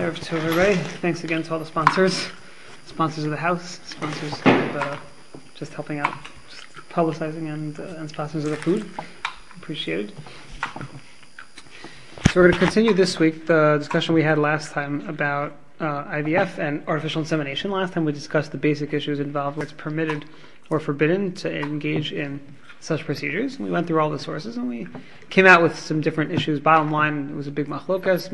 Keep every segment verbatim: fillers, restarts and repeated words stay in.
Erev Tov, everybody. Thanks again to all the sponsors, sponsors of the house, sponsors of uh, just helping out, just publicizing, and, uh, and sponsors of the food. Appreciated. So we're going to continue this week the discussion we had last time about uh, I V F and artificial insemination. Last time we discussed the basic issues involved where it's permitted or forbidden to engage in such procedures. And we went through all the sources and we came out with some different issues. Bottom line, it was a big machlokas.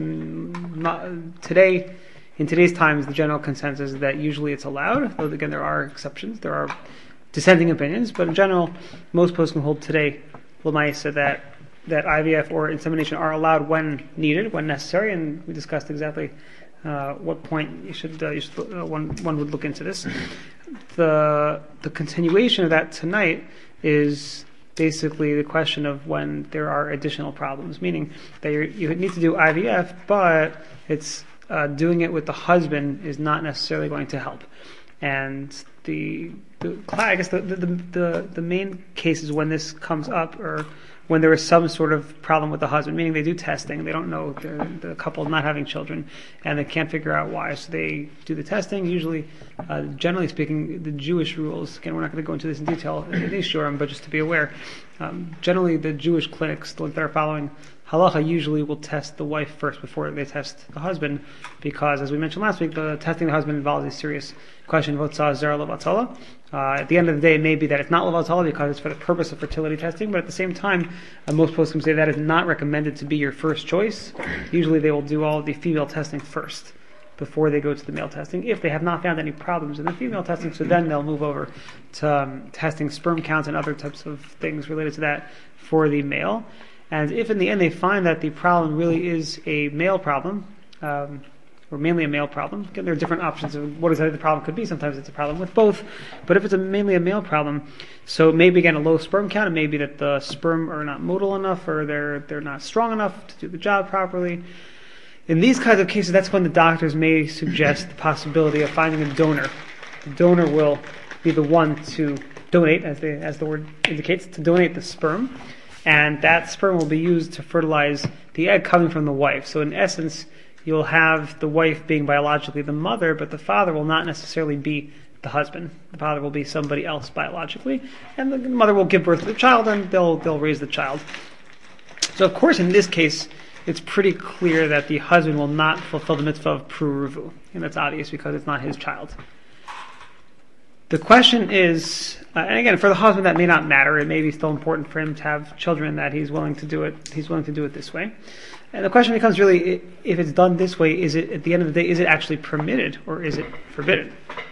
Today, in today's times, the general consensus is that usually it's allowed, though again there are exceptions. There are dissenting opinions, but in general, most poskim hold today, Lamaisa, that that I V F or insemination are allowed when needed, when necessary, and we discussed exactly uh, what point you should, uh, you should uh, one one would look into this. The the continuation of that tonight is basically the question of when there are additional problems, meaning that you're, you need to do I V F, but it's uh, doing it with the husband is not necessarily going to help. And the, the I guess the the, the the main cases when this comes up are when there is some sort of problem with the husband, meaning they do testing, they don't know the couple not having children, and they can't figure out why, so they do the testing. Usually, uh, generally speaking, the Jewish rules, again, we're not going to go into this in detail in these shurim, but just to be aware, um, generally the Jewish clinics that are following halacha usually will test the wife first before they test the husband, because, as we mentioned last week, the testing the husband involves a serious question of Votzah Zera Levatala. Uh, at the end of the day, it may be that it's not Levatala because it's for the purpose of fertility testing, but at the same time, uh, most poskim say that is not recommended to be your first choice. Usually they will do all of the female testing first before they go to the male testing, if they have not found any problems in the female testing, so then they'll move over to um, testing sperm counts and other types of things related to that for the male. And if in the end they find that the problem really is a male problem, um, or mainly a male problem, again, there are different options of what exactly the problem could be. Sometimes it's a problem with both, but if it's a mainly a male problem, so maybe again a low sperm count, it may be that the sperm are not motile enough, or they're they're not strong enough to do the job properly. In these kinds of cases, that's when the doctors may suggest the possibility of finding a donor. The donor will be the one to donate, as the as the word indicates, to donate the sperm. And that sperm will be used to fertilize the egg coming from the wife. So in essence, you'll have the wife being biologically the mother, but the father will not necessarily be the husband. The father will be somebody else biologically, and the mother will give birth to the child, and they'll they'll raise the child. So of course, in this case, it's pretty clear that the husband will not fulfill the mitzvah of pruruvu, and that's obvious because it's not his child. The question is, uh, and again, for the husband that may not matter. It may be still important for him to have children, that he's willing to do it. He's willing to do it this way. And the question becomes really, if it's done this way, is it, at the end of the day, is it actually permitted or is it forbidden?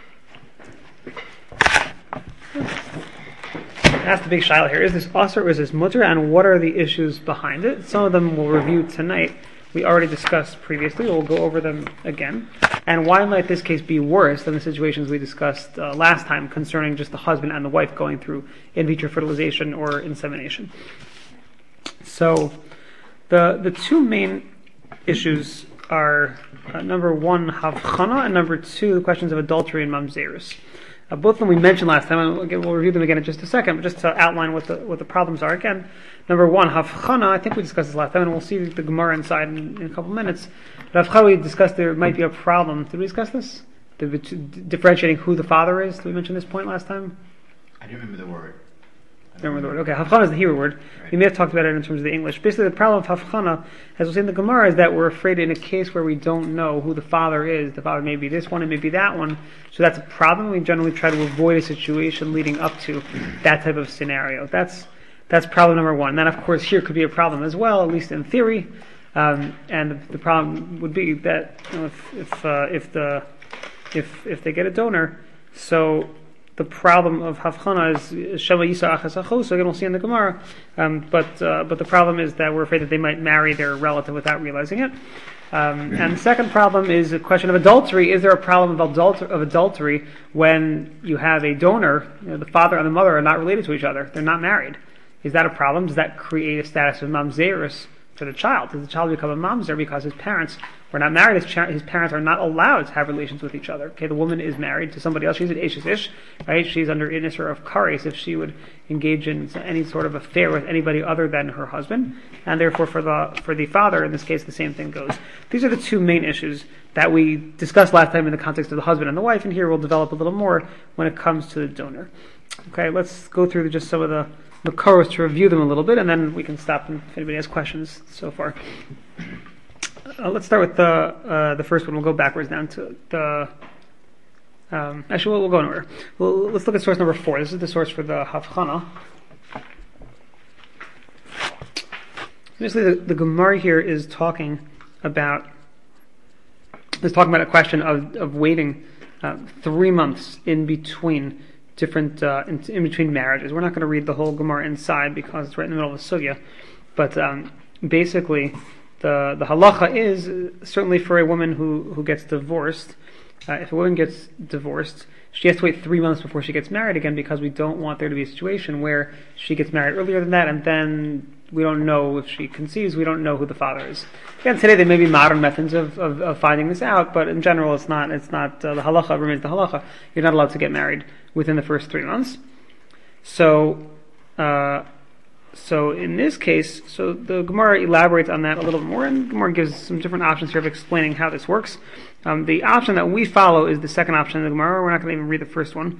That's the big shaila here. Is this asur or is this mutter, and what are the issues behind it? Some of them we'll review tonight. We already discussed previously. We'll go over them again. And why might this case be worse than the situations we discussed uh, last time concerning just the husband and the wife going through in vitro fertilization or insemination? So, the the two main issues are uh, number one, havchana, and number two, the questions of adultery and mamzerus. Uh, both of them we mentioned last time, and again, we'll review them again in just a second, but just to outline what the what the problems are again. Number one, havchana, I think we discussed this last time, and we'll see the Gemara inside in, in a couple of minutes. But havchana, we discussed there might be a problem. Did we discuss this? The, the, differentiating who the father is? Did we mention this point last time? I do remember the word. I don't remember the word. Okay, havchana is the Hebrew word. Right. We may have talked about it in terms of the English. Basically, the problem of havchana, as we'll see in the Gemara, is that we're afraid in a case where we don't know who the father is. The father may be this one, it may be that one. So that's a problem. We generally try to avoid a situation leading up to that type of scenario. That's That's problem number one. Then, of course, here could be a problem as well, at least in theory. Um, and the problem would be that you know, if if uh, if the if if they get a donor, so the problem of havchana is shema yisa achas achos. So again, we'll see in the Gemara. Um, but uh, but the problem is that we're afraid that they might marry their relative without realizing it. Um, and the second problem is a question of adultery. Is there a problem of, adulter- of adultery when you have a donor? You know, the father and the mother are not related to each other; they're not married. Is that a problem? Does that create a status of mamzerus for the child? Does the child become a mamzer because his parents were not married? His, cha- his parents are not allowed to have relations with each other. Okay, the woman is married to somebody else. She's an Eshes Ish, right? She's under Inisr of Kares if she would engage in any sort of affair with anybody other than her husband, and therefore for the for the father, in this case, the same thing goes. These are the two main issues that we discussed last time in the context of the husband and the wife, and here we'll develop a little more when it comes to the donor. Okay, let's go through just some of the Makaros to review them a little bit, and then we can stop if anybody has questions so far. Uh, let's start with the uh, the first one. We'll go backwards down to the. Um, actually, we'll, we'll go in order. Well, let's look at source number four. This is the source for the Havchana. Basically, the, the Gemara here is talking about is talking about a question of of waiting uh, three months in between different uh, in, in between marriages. We're not going to read the whole Gemara inside because it's right in the middle of a sugya, but um, basically. The the halacha is uh, certainly for a woman who, who gets divorced. Uh, if a woman gets divorced, she has to wait three months before she gets married again, because we don't want there to be a situation where she gets married earlier than that, and then we don't know if she conceives. We don't know who the father is. Again, today there may be modern methods of, of, of finding this out, but in general, it's not. It's not uh, the halacha remains the halacha. You're not allowed to get married within the first three months. So. Uh, So in this case, so the Gemara elaborates on that a little bit more, and the Gemara gives some different options here of explaining how this works. Um, the option that we follow is the second option in the Gemara. We're not going to even read the first one.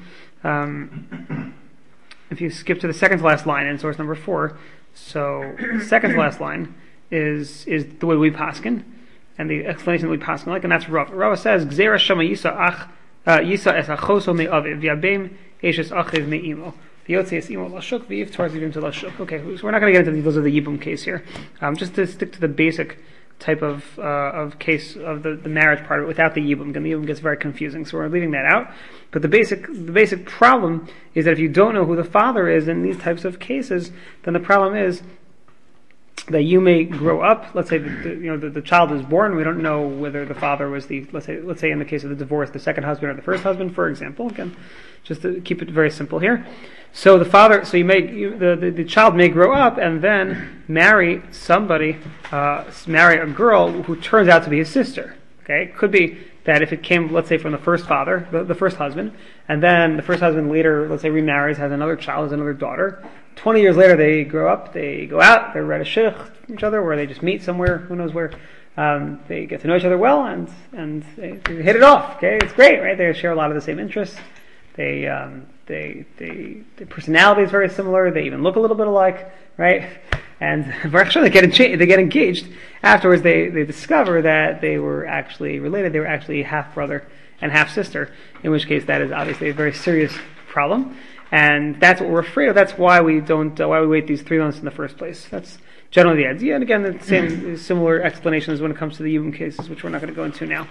Um, if you skip to the second to last line in source number four, so second to last line is is the way we paskin, and the explanation that we paskin like, and that's Rav. Rav says, Gzera shama yisa ach yisa es achoso me'aviv v'yabem eshes achiv me'imo. Okay, so we're not going to get into the details of the Yibum case here. Um, just to stick to the basic type of uh, of case of the, the marriage part of it without the Yibum. The Yibum gets very confusing, so we're leaving that out. But the basic the basic problem is that if you don't know who the father is in these types of cases, then the problem is that you may grow up. Let's say the, the, you know the, the child is born. We don't know whether the father was the let's say let's say in the case of the divorce, the second husband or the first husband, for example. Again, just to keep it very simple here. So the father, so you may you, the, the the child may grow up and then marry somebody, uh, marry a girl who turns out to be his sister. Okay, it could be that if it came, let's say, from the first father, the, the first husband, and then the first husband later, let's say, remarries, has another child, has another daughter. Twenty years later, they grow up, they go out, they're read a shidduch from each other, where they just meet somewhere, who knows where. Um, they get to know each other well, and and they, they hit it off. Okay, it's great, right? They share a lot of the same interests. They um, they they their personality is very similar. They even look a little bit alike, right? And actually, they get encha- they get engaged. Afterwards, they, they discover that they were actually related. They were actually half brother and half sister. In which case, that is obviously a very serious problem, and that's what we're afraid of. That's why we don't uh, why we wait these three months in the first place. That's generally the idea. And again, the same similar explanations when it comes to the Yibum cases, which we're not going to go into now.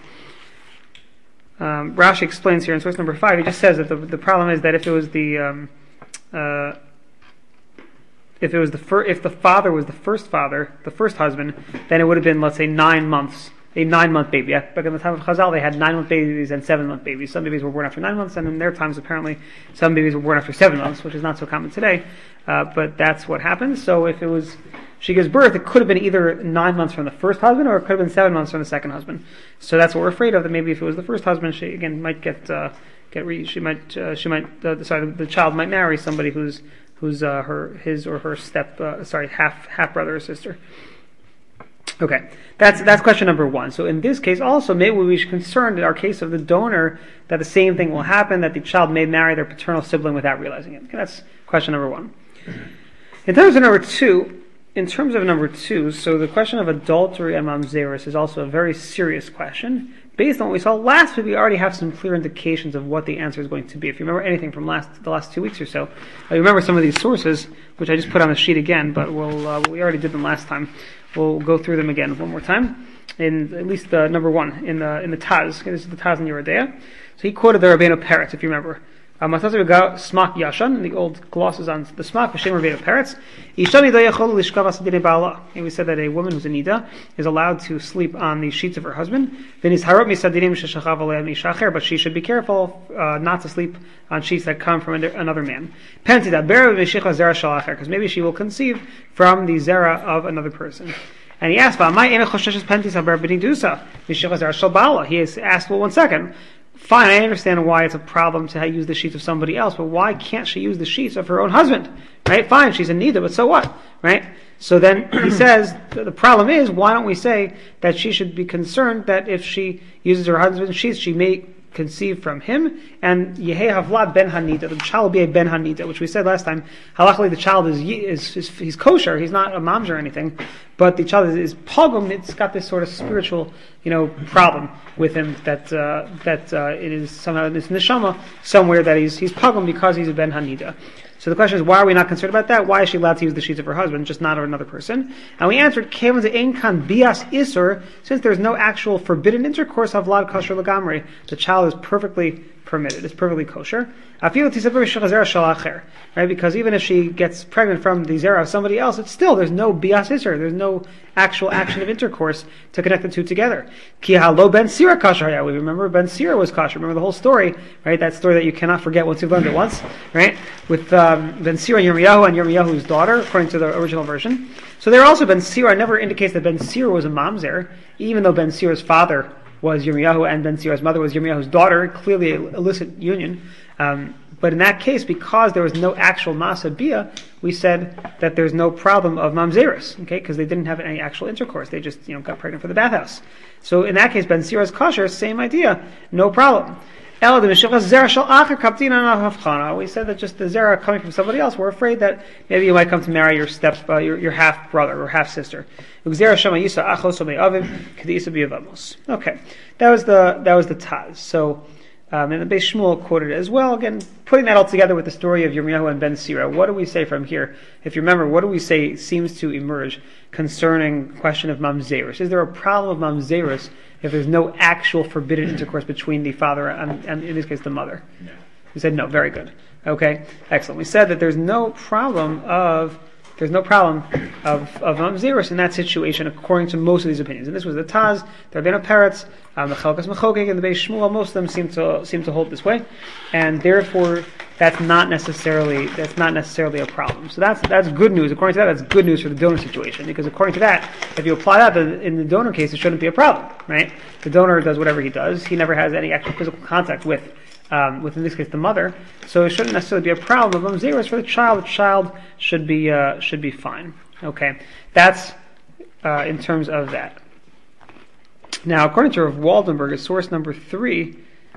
Um, Rashi explains here in source number five. He just says that the the problem is that if it was the um, uh, if it was the fir- if the father was the first father, the first husband, then it would have been, let's say, nine months, a nine month baby. Back in the time of Chazal, they had nine month babies and seven month babies. Some babies were born after nine months, and in their times, apparently, some babies were born after seven months, which is not so common today. Uh, but that's what happens. So if it was she gives birth, it could have been either nine months from the first husband, or it could have been seven months from the second husband. So that's what we're afraid of. That maybe if it was the first husband, she again might get uh, get re- she might uh, she might uh, sorry the, the child might marry somebody who's who's uh, her his or her step uh, sorry half half brother or sister. Okay, that's that's question number one. So in this case, also maybe we should be concerned in our case of the donor that the same thing will happen, that the child may marry their paternal sibling without realizing it. Okay, that's question number one. In terms of number two. In terms of number two, so the question of adultery and mamzerus is also a very serious question. Based on what we saw last week, we already have some clear indications of what the answer is going to be. If you remember anything from last the last two weeks or so, I remember some of these sources, which I just put on the sheet again, but we'll uh, we already did them last time. We'll go through them again one more time. In at least uh, number one in the in the Taz. Okay, this is the Taz in Yoreh De'ah. So he quoted the Rabbeinu Peretz, if you remember. Smak Yashan, the old glosses on the Smak, Hashem Rabbeinu Peretz. And we said that a woman who's a Nida is allowed to sleep on the sheets of her husband. But she should be careful uh, not to sleep on sheets that come from another man. Because maybe she will conceive from the zera of another person. And he asked, he has asked, well, one second. Fine, I understand why it's a problem to use the sheets of somebody else, but why can't she use the sheets of her own husband? Right? Fine, she's in nida, but so what? Right? So then he says, the problem is, why don't we say that she should be concerned that if she uses her husband's sheets, she may conceive from him, and Yehei Havlad ben Hanita, the child will be a ben Hanita, which we said last time. Halachically, the child is, is, is he's kosher, he's not a mamzer or anything, but the child is, is pogum. It's got this sort of spiritual, you know, problem with him that uh, that uh, it is somehow in this neshama somewhere that he's he's pogum because he's a ben Hanita. So the question is, why are we not concerned about that? Why is she allowed to use the sheets of her husband, just not of another person? And we answered, bias isur, since there's no actual forbidden intercourse of vlad kosher lagamri, the child is perfectly permitted, it's perfectly kosher. Right? Because even if she gets pregnant from the zera of somebody else, it's still, there's no bias isur, there's no actual action of intercourse to connect the two together. Ki halo ben sira kosher. Yeah, we remember Ben Sira was kosher. Remember the whole story, right? That story that you cannot forget once you've learned it once, right? With um, Ben Sira and Yirmiyahu and Yirmiyahu's daughter, according to the original version. So there also Ben Sira never indicates that Ben Sira was a mamzer, even though Ben Sira's father was Yirmiyahu and Ben Sira's mother was Yirmiyahu's daughter, clearly an illicit union. Um, but in that case, because there was no actual masa bia, we said that there's no problem of mamzeris, okay, because they didn't have any actual intercourse. They just, you know, got pregnant for the bathhouse. So in that case, Ben Sira's kosher, same idea, no problem. We said that just the zera coming from somebody else, we're afraid that maybe you might come to marry your step, uh, your, your half brother or half sister. Okay, that was the that was the Taz. So, um, and the Beis Shmuel quoted it as well. Again, putting that all together with the story of Yirmiyahu and Ben Sira, what do we say from here? If you remember, what do we say seems to emerge concerning the question of mamzerus? Is there a problem of mamzerus if there's no actual forbidden intercourse between the father and, and in this case, the mother? No. We said no. Very good. Okay, excellent. We said that there's no problem of there's no problem of of mamzerus in that situation, according to most of these opinions. And this was the Taz, the Rabbeinu Peretz, um, the Chalkas Mechokek, and the Beis Shmuel. Most of them seem to seem to hold this way, and therefore that's not necessarily that's not necessarily a problem. So that's that's good news. According to that, that's good news for the donor situation, because according to that, if you apply that in the donor case, it shouldn't be a problem, right? The donor does whatever he does; he never has any actual physical contact with. Um, with in this case the mother, so it shouldn't necessarily be a problem of mamzerus for the child. The child should be uh, should be fine. Okay, that's uh, in terms of that. Now, according to Rav Waldenberg, source number three,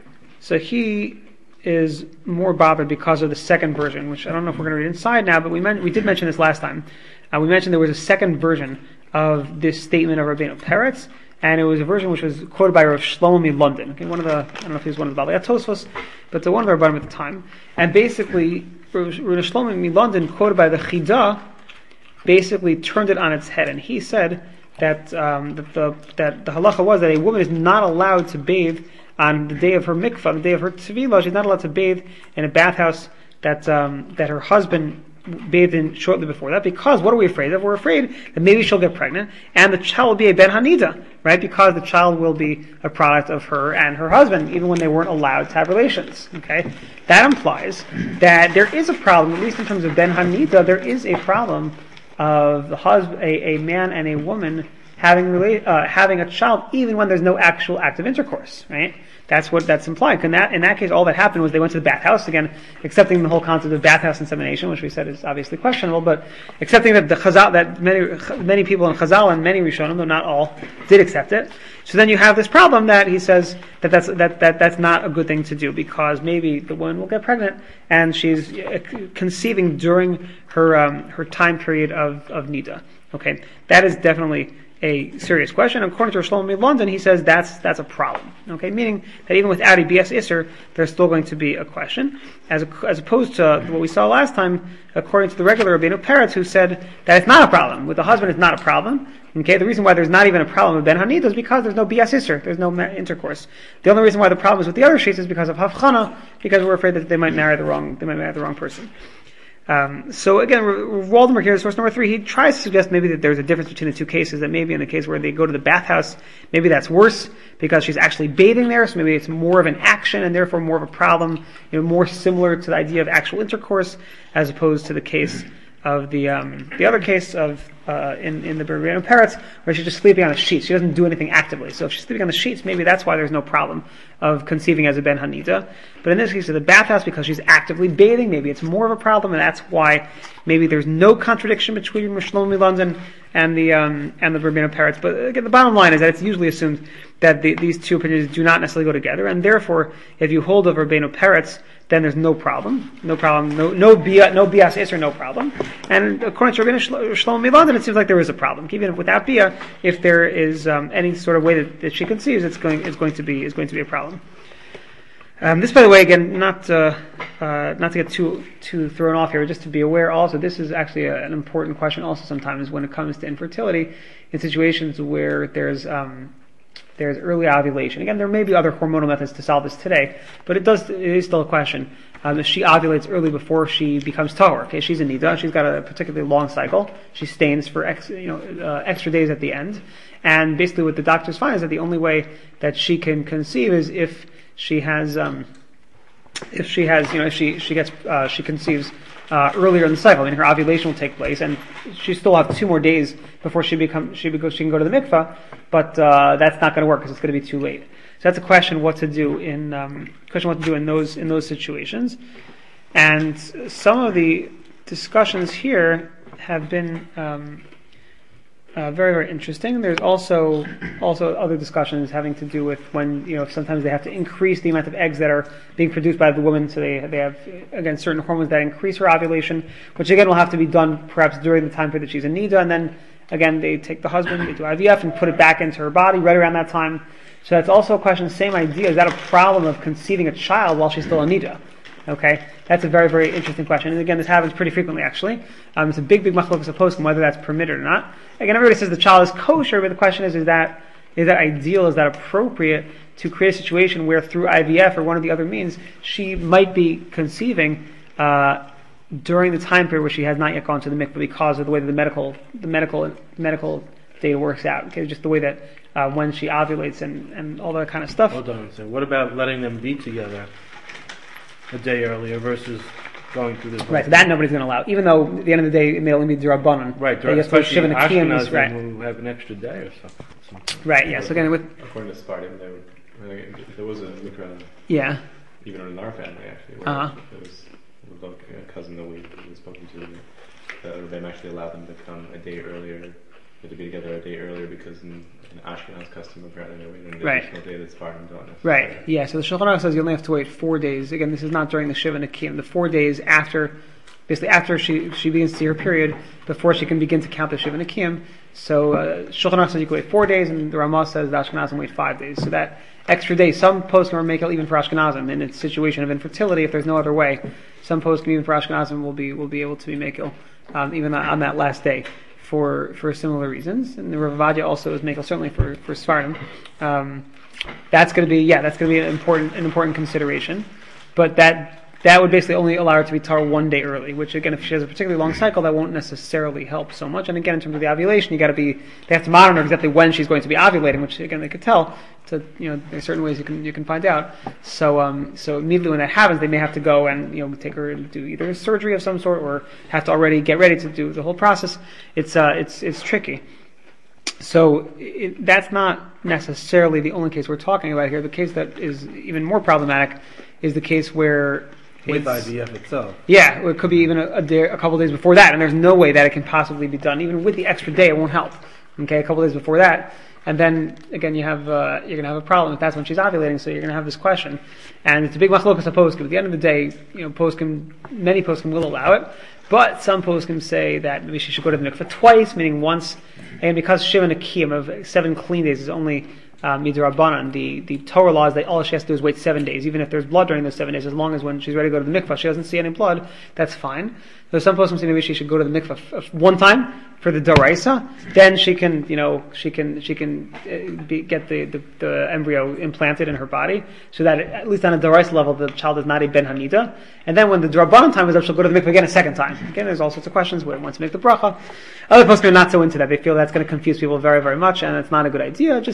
so he is more bothered because of the second version, which I don't know if we're going to read inside now, but we men- we did mention this last time. Uh, we mentioned there was a second version of this statement of Rabbeinu Peretz. And it was a version which was quoted by Rav Shlomo London. Okay, one of the I don't know if he was one of the Balei Tosfos, but the one of the Rabbanim at the time. And basically, Rav Shlomo London, quoted by the Chida, basically turned it on its head, and he said that um, that the that the halacha was that a woman is not allowed to bathe on the day of her mikvah, on the day of her tevilah. She's not allowed to bathe in a bathhouse that um, that her husband bathed in shortly before that, because what are we afraid of? We're afraid that maybe she'll get pregnant and the child will be a ben hanida, right? Because the child will be a product of her and her husband, even when they weren't allowed to have relations. Okay, that implies that there is a problem, at least in terms of ben hanida. There is a problem of the husband, a, a man and a woman having rela- uh, having a child, even when there's no actual active intercourse, right? That's what that's implied. In that, in that case, all that happened was they went to the bathhouse, again, accepting the whole concept of bathhouse insemination, which we said is obviously questionable, but accepting that the Chazal, that many many people in Chazal and many Rishonim, though not all, did accept it. So then you have this problem that he says that that's that, that that's not a good thing to do, because maybe the woman will get pregnant and she's conceiving during her um, her time period of of nida. Okay, that is definitely a serious question. According to Shlomo London, he says that's that's a problem. Okay, meaning that even without a B S Isser, there's still going to be a question, as a, as opposed to what we saw last time. According to the regular Rabbeinu Peretz, who said that it's not a problem with the husband, it's not a problem. Okay, the reason why there's not even a problem with Ben Hanida is because there's no B S Isser, there's no intercourse. The only reason why the problem is with the other sheets is because of Havchana, because we're afraid that they might marry the wrong they might marry the wrong person. Um, so again, Waldenberg here, source number three, he tries to suggest maybe that there's a difference between the two cases, that maybe in the case where they go to the bathhouse, maybe that's worse because she's actually bathing there, so maybe it's more of an action and therefore more of a problem, you know, more similar to the idea of actual intercourse as opposed to the case of the um, the other case of uh, in in the Berbeno Peretz, where she's just sleeping on the sheets. She doesn't do anything actively. So if she's sleeping on the sheets, maybe that's why there's no problem of conceiving as a Ben Hanida. But in this case of the bathhouse, because she's actively bathing, maybe it's more of a problem, and that's why maybe there's no contradiction between Shlomo London and the um, and the Berbeno Peretz. But again, the bottom line is that it's usually assumed that the, these two opinions do not necessarily go together, and therefore, if you hold of Berbeno Peretz, then there's no problem, no problem, no no bia, no bias is or no problem. And according to Rabbeinu Shlomo London, it seems like there is a problem. Even if without bia, if there is um, any sort of way that, that she conceives, it's going it's going to be is going to be a problem. Um, this, by the way, again, not uh, uh, not to get too too thrown off here, but just to be aware. Also, this is actually a, an important question. Also, sometimes when it comes to infertility, in situations where there's um, there's early ovulation. Again, there may be other hormonal methods to solve this today, but it does it is still a question. Um, if she ovulates early before she becomes tahor, okay, she's a nida, she's got a particularly long cycle, she stains for ex, you know uh, extra days at the end, and basically what the doctors find is that the only way that she can conceive is if she has um, if she has you know if she she gets uh, she conceives uh, earlier in the cycle. I mean, her ovulation will take place, and she still have two more days before she become she because she can go to the mikvah. But uh, that's not going to work because it's going to be too late. So that's a question what to do in um, question what to do in those in those situations. And some of the discussions here have been um, uh, very very interesting. There's also also other discussions having to do with when you know sometimes they have to increase the amount of eggs that are being produced by the woman. So they they have again certain hormones that increase her ovulation, which again will have to be done perhaps during the time period that she's in nida, and then. Again, they take the husband, they do I V F, and put it back into her body right around that time. So that's also a question, same idea. Is that a problem of conceiving a child while she's still a nida? Okay, that's a very, very interesting question. And again, this happens pretty frequently, actually. Um, it's a big, big machlokas of poskim whether that's permitted or not. Again, everybody says the child is kosher, but the question is, is that is that ideal? Is that appropriate to create a situation where through I V F or one of the other means, she might be conceiving uh, during the time period where she has not yet gone to the mikveh because of the way that the medical the medical medical data works out. Okay, just the way that uh, when she ovulates and, and all that kind of stuff. Hold on a second. What about letting them be together a day earlier versus going through this? Right, so that nobody's going to allow. Even though at the end of the day it may only be durabanan. Right, they just especially shiva nekiyim, right. Who have an extra day or something. something. Right. Yeah. So again, with according to Spartan, there, would, there was a mikra. Yeah. Even in our family, actually, where uh-huh. there was a cousin that we we spoken to, the Rebbe actually allowed them to come a day earlier, or to be together a day earlier because in, in Ashkenaz custom apparently they're waiting an right. additional day that Spartan don't necessarily. Right. Yeah. So the Shulchan Aruch says you only have to wait four days. Again, this is not during the Shiva Nekiyim. The four days after, basically after she she begins to see her period, before she can begin to count the Shiva Nekiyim. So uh, Shulchan Aruch says you can wait four days, and the Ramah says the Ashkenazim wait five days. So that extra day, some posts can make it even for Ashkenazim in its situation of infertility. If there's no other way, some posts even for Ashkenazim will be will be able to be mekel um, even on that last day for for similar reasons. And the Rav Ovadia also is mekel certainly for for Sfardim. Um, that's going to be yeah, that's going to be an important an important consideration. But that that would basically only allow her to be tar one day early. Which again, if she has a particularly long cycle, that won't necessarily help so much. And again, in terms of the ovulation, you got to be they have to monitor exactly when she's going to be ovulating, which again they could tell. So you know, there's certain ways you can you can find out. So um, so immediately when that happens, they may have to go and you know take her and do either a surgery of some sort or have to already get ready to do the whole process. It's uh it's it's tricky. So it, that's not necessarily the only case we're talking about here. The case that is even more problematic is the case where with I V F itself. Yeah, it could be even a, a, day, a couple of days before that, and there's no way that it can possibly be done. Even with the extra day, it won't help. Okay, a couple of days before that. And then again, you have uh, you're going to have a problem if that's when she's ovulating. So you're going to have this question, and it's a big machlokas of poskim. At the end of the day, you know, poskim, many poskim will allow it, but some poskim say that maybe she should go to the mikveh twice, meaning once, and because shiva nekiyim of seven clean days is only um, midrabanan. The the Torah law is that all she has to do is wait seven days, even if there's blood during those seven days. As long as when she's ready to go to the mikveh, she doesn't see any blood, that's fine. So some poskim say maybe she should go to the mikveh f- one time for the doraisa, then she can, you know, she can she can uh, be, get the, the, the embryo implanted in her body, so that at least on a doraisa level, the child is not a ben hanida. And then when the drabanan time is up, she'll go to the mikveh again a second time. Again, there's all sorts of questions where it wants to make the bracha. Other poskim are not so into that; they feel that's going to confuse people very, very much, and it's not a good idea. Just do the regular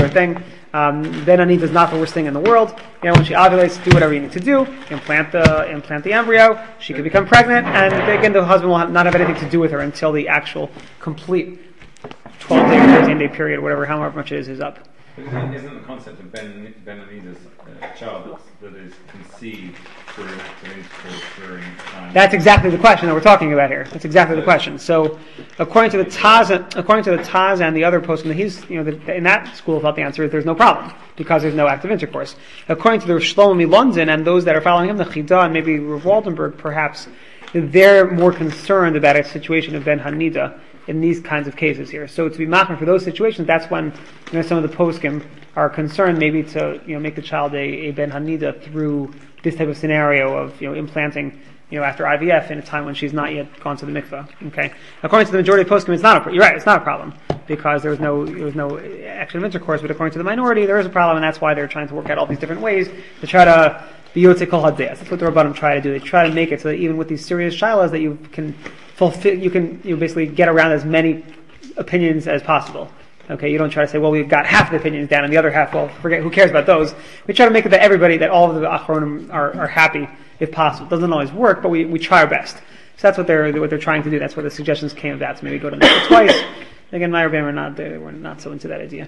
sure thing. Um, Ben Hanida is not the worst thing in the world. You know, when she ovulates, do whatever you need to do. Implant the implant the embryo. She could become pregnant, and again, the husband will have, not have anything to do with her until the actual complete twelve day or thirteen day period, whatever, however much it is, is up. But isn't, isn't the concept of Ben Ben Hanida's uh, child that is conceived through intercourse during time? That's exactly the question that we're talking about here. That's exactly the question. So, according to the Taz, according to the Taz and the other poskim, he's you know the, in that school thought the answer is there's no problem because there's no active intercourse. According to the Shlomo London and those that are following him, the Chida and maybe Rav Waldenberg, perhaps they're more concerned about a situation of Ben Hanida in these kinds of cases here. So to be machmir for those situations, that's when you know some of the poskim are concerned maybe to you know make the child a, a Ben Hanida through this type of scenario of you know implanting you know after I V F in a time when she's not yet gone to the mikvah. Okay, according to the majority of poskim, it's not a you're right, it's not a problem because there was no there was no action of intercourse. But according to the minority, there is a problem, and that's why they're trying to work out all these different ways to try to be yotzei kol hadayas. That's what the Rabbanim try to do. They try to make it so that even with these serious shilas that you can fulfill, you can you basically get around as many opinions as possible. Okay, you don't try to say, well, we've got half the opinions down and the other half, well, forget, who cares about those? We try to make it that everybody, that all of the achronim are, are happy if possible. It doesn't always work, but we, we try our best. So that's what they're what they're trying to do. That's where the suggestions came about. So maybe go to Mikvah twice. Again, my Rebbeim were not they were not so into that idea.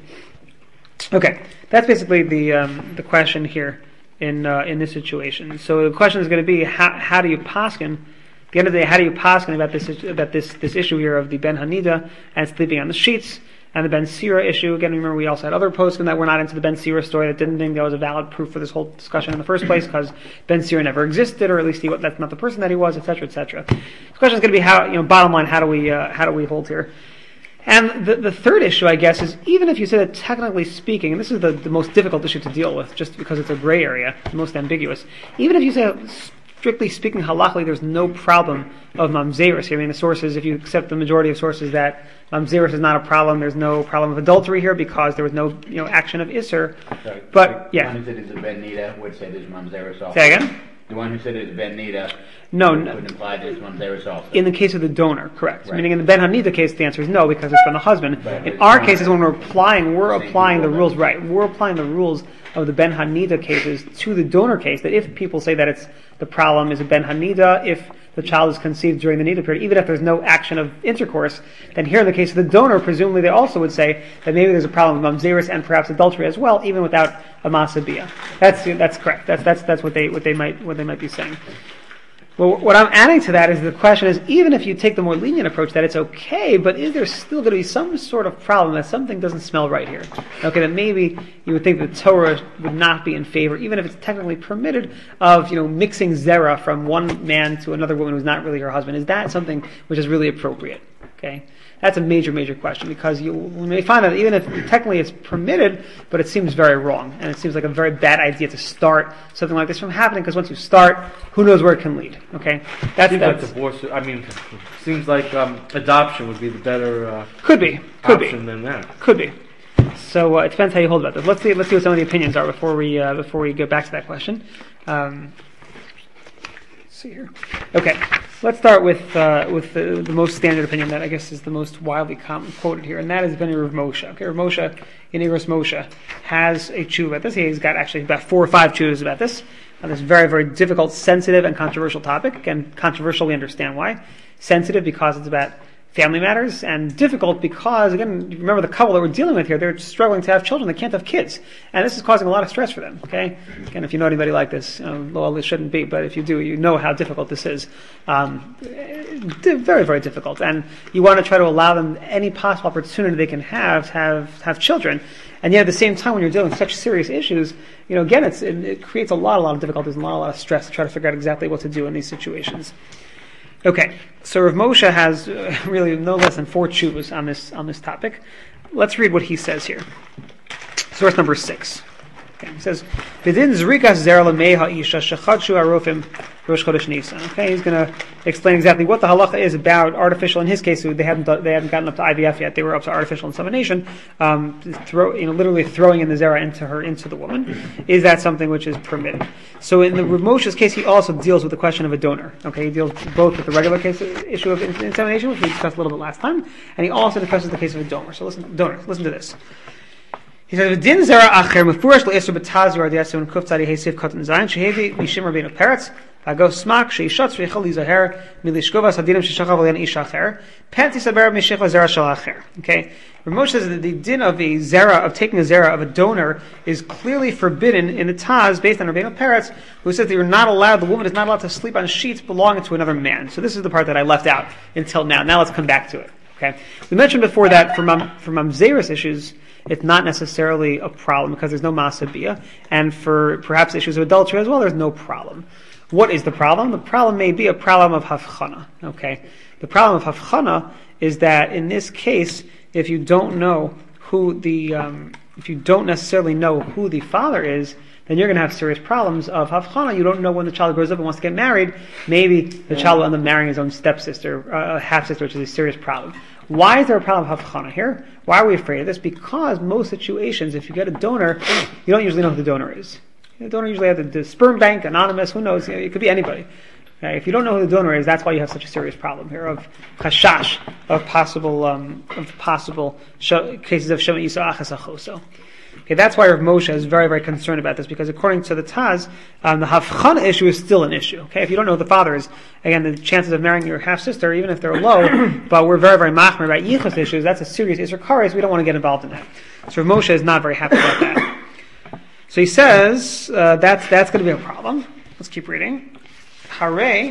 Okay, that's basically the um, the question here in uh, in this situation. So the question is going to be how how do you paskin? At the end of the day, how do you paskin about this about this this issue here of the Ben Hanida and sleeping on the sheets? And the Ben Sira issue, again, remember we also had other posts that were not into the Ben Sira story that didn't think there was a valid proof for this whole discussion in the first place because Ben Sira never existed, or at least he, that's not the person that he was, et cetera, et cetera. The question is going to be how, you know, bottom line, how do we uh, how do we hold here? And the, the third issue, I guess, is even if you say that technically speaking, and this is the, the most difficult issue to deal with, just because it's a gray area, the most ambiguous, even if you say strictly speaking, halachically, there's no problem of mamzerus here. I mean, the sources, if you accept the majority of sources that mamzerus is not a problem, there's no problem of adultery here because there was no, you know, action of isser. Sorry, but the yeah, one who said it's a Ben Nida would say there's mamzerus also. Say again. The one who said it's Ben Nida No, would, no. would imply there's mamzerus also. In the case of the donor, correct. Right. Meaning in the Ben Hanida case, the answer is no because it's from the husband. Right. In our cases, when we're applying, we're Same applying the people, rules, right. right. We're applying the rules of the Ben Hanida cases to the donor case, that if people say that it's the problem is a Ben Hanida, if the child is conceived during the Nida period, even if there's no action of intercourse, then here in the case of the donor, presumably they also would say that maybe there's a problem of mamzerus and perhaps adultery as well, even without a masabiyah. That's that's correct. That's that's that's what they what they might what they might be saying. Well, what I'm adding to that is the question is, even if you take the more lenient approach that it's okay, but is there still going to be some sort of problem that something doesn't smell right here? Okay, that maybe you would think that the Torah would not be in favor, even if it's technically permitted, of, you know, mixing zera from one man to another woman who's not really her husband. Is that something which is really appropriate? Okay, that's a major, major question because you, you may find that even if technically it's permitted, but it seems very wrong, and it seems like a very bad idea to start something like this from happening because once you start, who knows where it can lead? Okay, that's seems like that's divorce. I mean, seems like um, adoption would be the better uh, could be, could be, option than that. could be. So uh, it depends how you hold about this. Let's see. Let's see what some of the opinions are before we uh, before we get back to that question. Um, let's see here. Okay, let's start with uh, with the, the most standard opinion that I guess is the most widely com- quoted here, and that is Ben Rav Moshe. Okay, Rav Moshe in Iros Moshe has a tshuva about this. He's got actually about four or five tshuvas about this on this very, very difficult, sensitive, and controversial topic. Again, controversial, we understand why. Sensitive because it's about family matters, and difficult because, again, you remember the couple that we're dealing with here, they're struggling to have children, they can't have kids. And this is causing a lot of stress for them, okay? Again, if you know anybody like this, you know, well, it shouldn't be, but if you do, you know how difficult this is. Um, very, very difficult. And you want to try to allow them any possible opportunity they can have to have, have children. And yet at the same time, when you're dealing with such serious issues, you know, again, it's, it, it creates a lot, a lot of difficulties and a lot, a lot of stress to try to figure out exactly what to do in these situations. Okay, so Rav Moshe has uh, really no less than four tshuvas on this on this topic. Let's read what he says here. Source number six. Okay, he says, "V'din zrikas zera l'meiha isha shechadshu arofim rosh chodesh Nisan." Okay, he's going to explain exactly what the halacha is about artificial. In his case, they hadn't they hadn't gotten up to I V F yet; they were up to artificial insemination. Um, throw, you know, literally throwing in the zera into her into the woman. Is that something which is permitted? So in the Rav Moshe's case, he also deals with the question of a donor. Okay, he deals both with the regular case issue of insemination, which we discussed a little bit last time, and he also discusses the case of a donor. So listen, donor, listen to this. He says, "V'din zera acher mefurash le'eser b'taz yard yaseh and kuftzadi heisiv katan zayin shehevi mishim rabbeinu peretz hago smak sheishatz v'yichal lizaher milishkovas hadinim sheshachav alyan ish acher panti saber mishich zera shel acher." Okay, Rav Moshe says that the din of a zera, of taking a zera of a donor, is clearly forbidden in the Taz based on Rabbeinu Peretz, who says that you're not allowed, the woman is not allowed to sleep on sheets belonging to another man. So this is the part that I left out until now. Now let's come back to it. Okay, we mentioned before that for mam, for mamzerus issues, it's not necessarily a problem because there's no masabiyah, and for perhaps issues of adultery as well, there's no problem. What is the problem? The problem may be a problem of havchana. Okay, the problem of havchana is that in this case, if you don't know who the, um, if you don't necessarily know who the father is, then you're going to have serious problems of havchana. You don't know when the child grows up and wants to get married. Maybe the child will end up marrying his own stepsister, uh, half sister, which is a serious problem. Why is there a problem of havchana here? Why are we afraid of this? Because most situations, if you get a donor, you don't usually know who the donor is. The donor usually has the, the sperm bank, anonymous, who knows? It could be anybody. Okay, if you don't know who the donor is, that's why you have such a serious problem here of chashash, of possible um, of possible sh- cases of shema yisa achas achoso. Okay, that's why Rav Moshe is very, very concerned about this, because according to the Taz, um, the havchana issue is still an issue. Okay, if you don't know who the father is, again, the chances of marrying your half sister, even if they're low, but we're very, very machmir about yichus issues. That's a serious isur kares. We don't want to get involved in that. So Rav Moshe is not very happy about that. So he says uh, that's that's going to be a problem. Let's keep reading. Hare,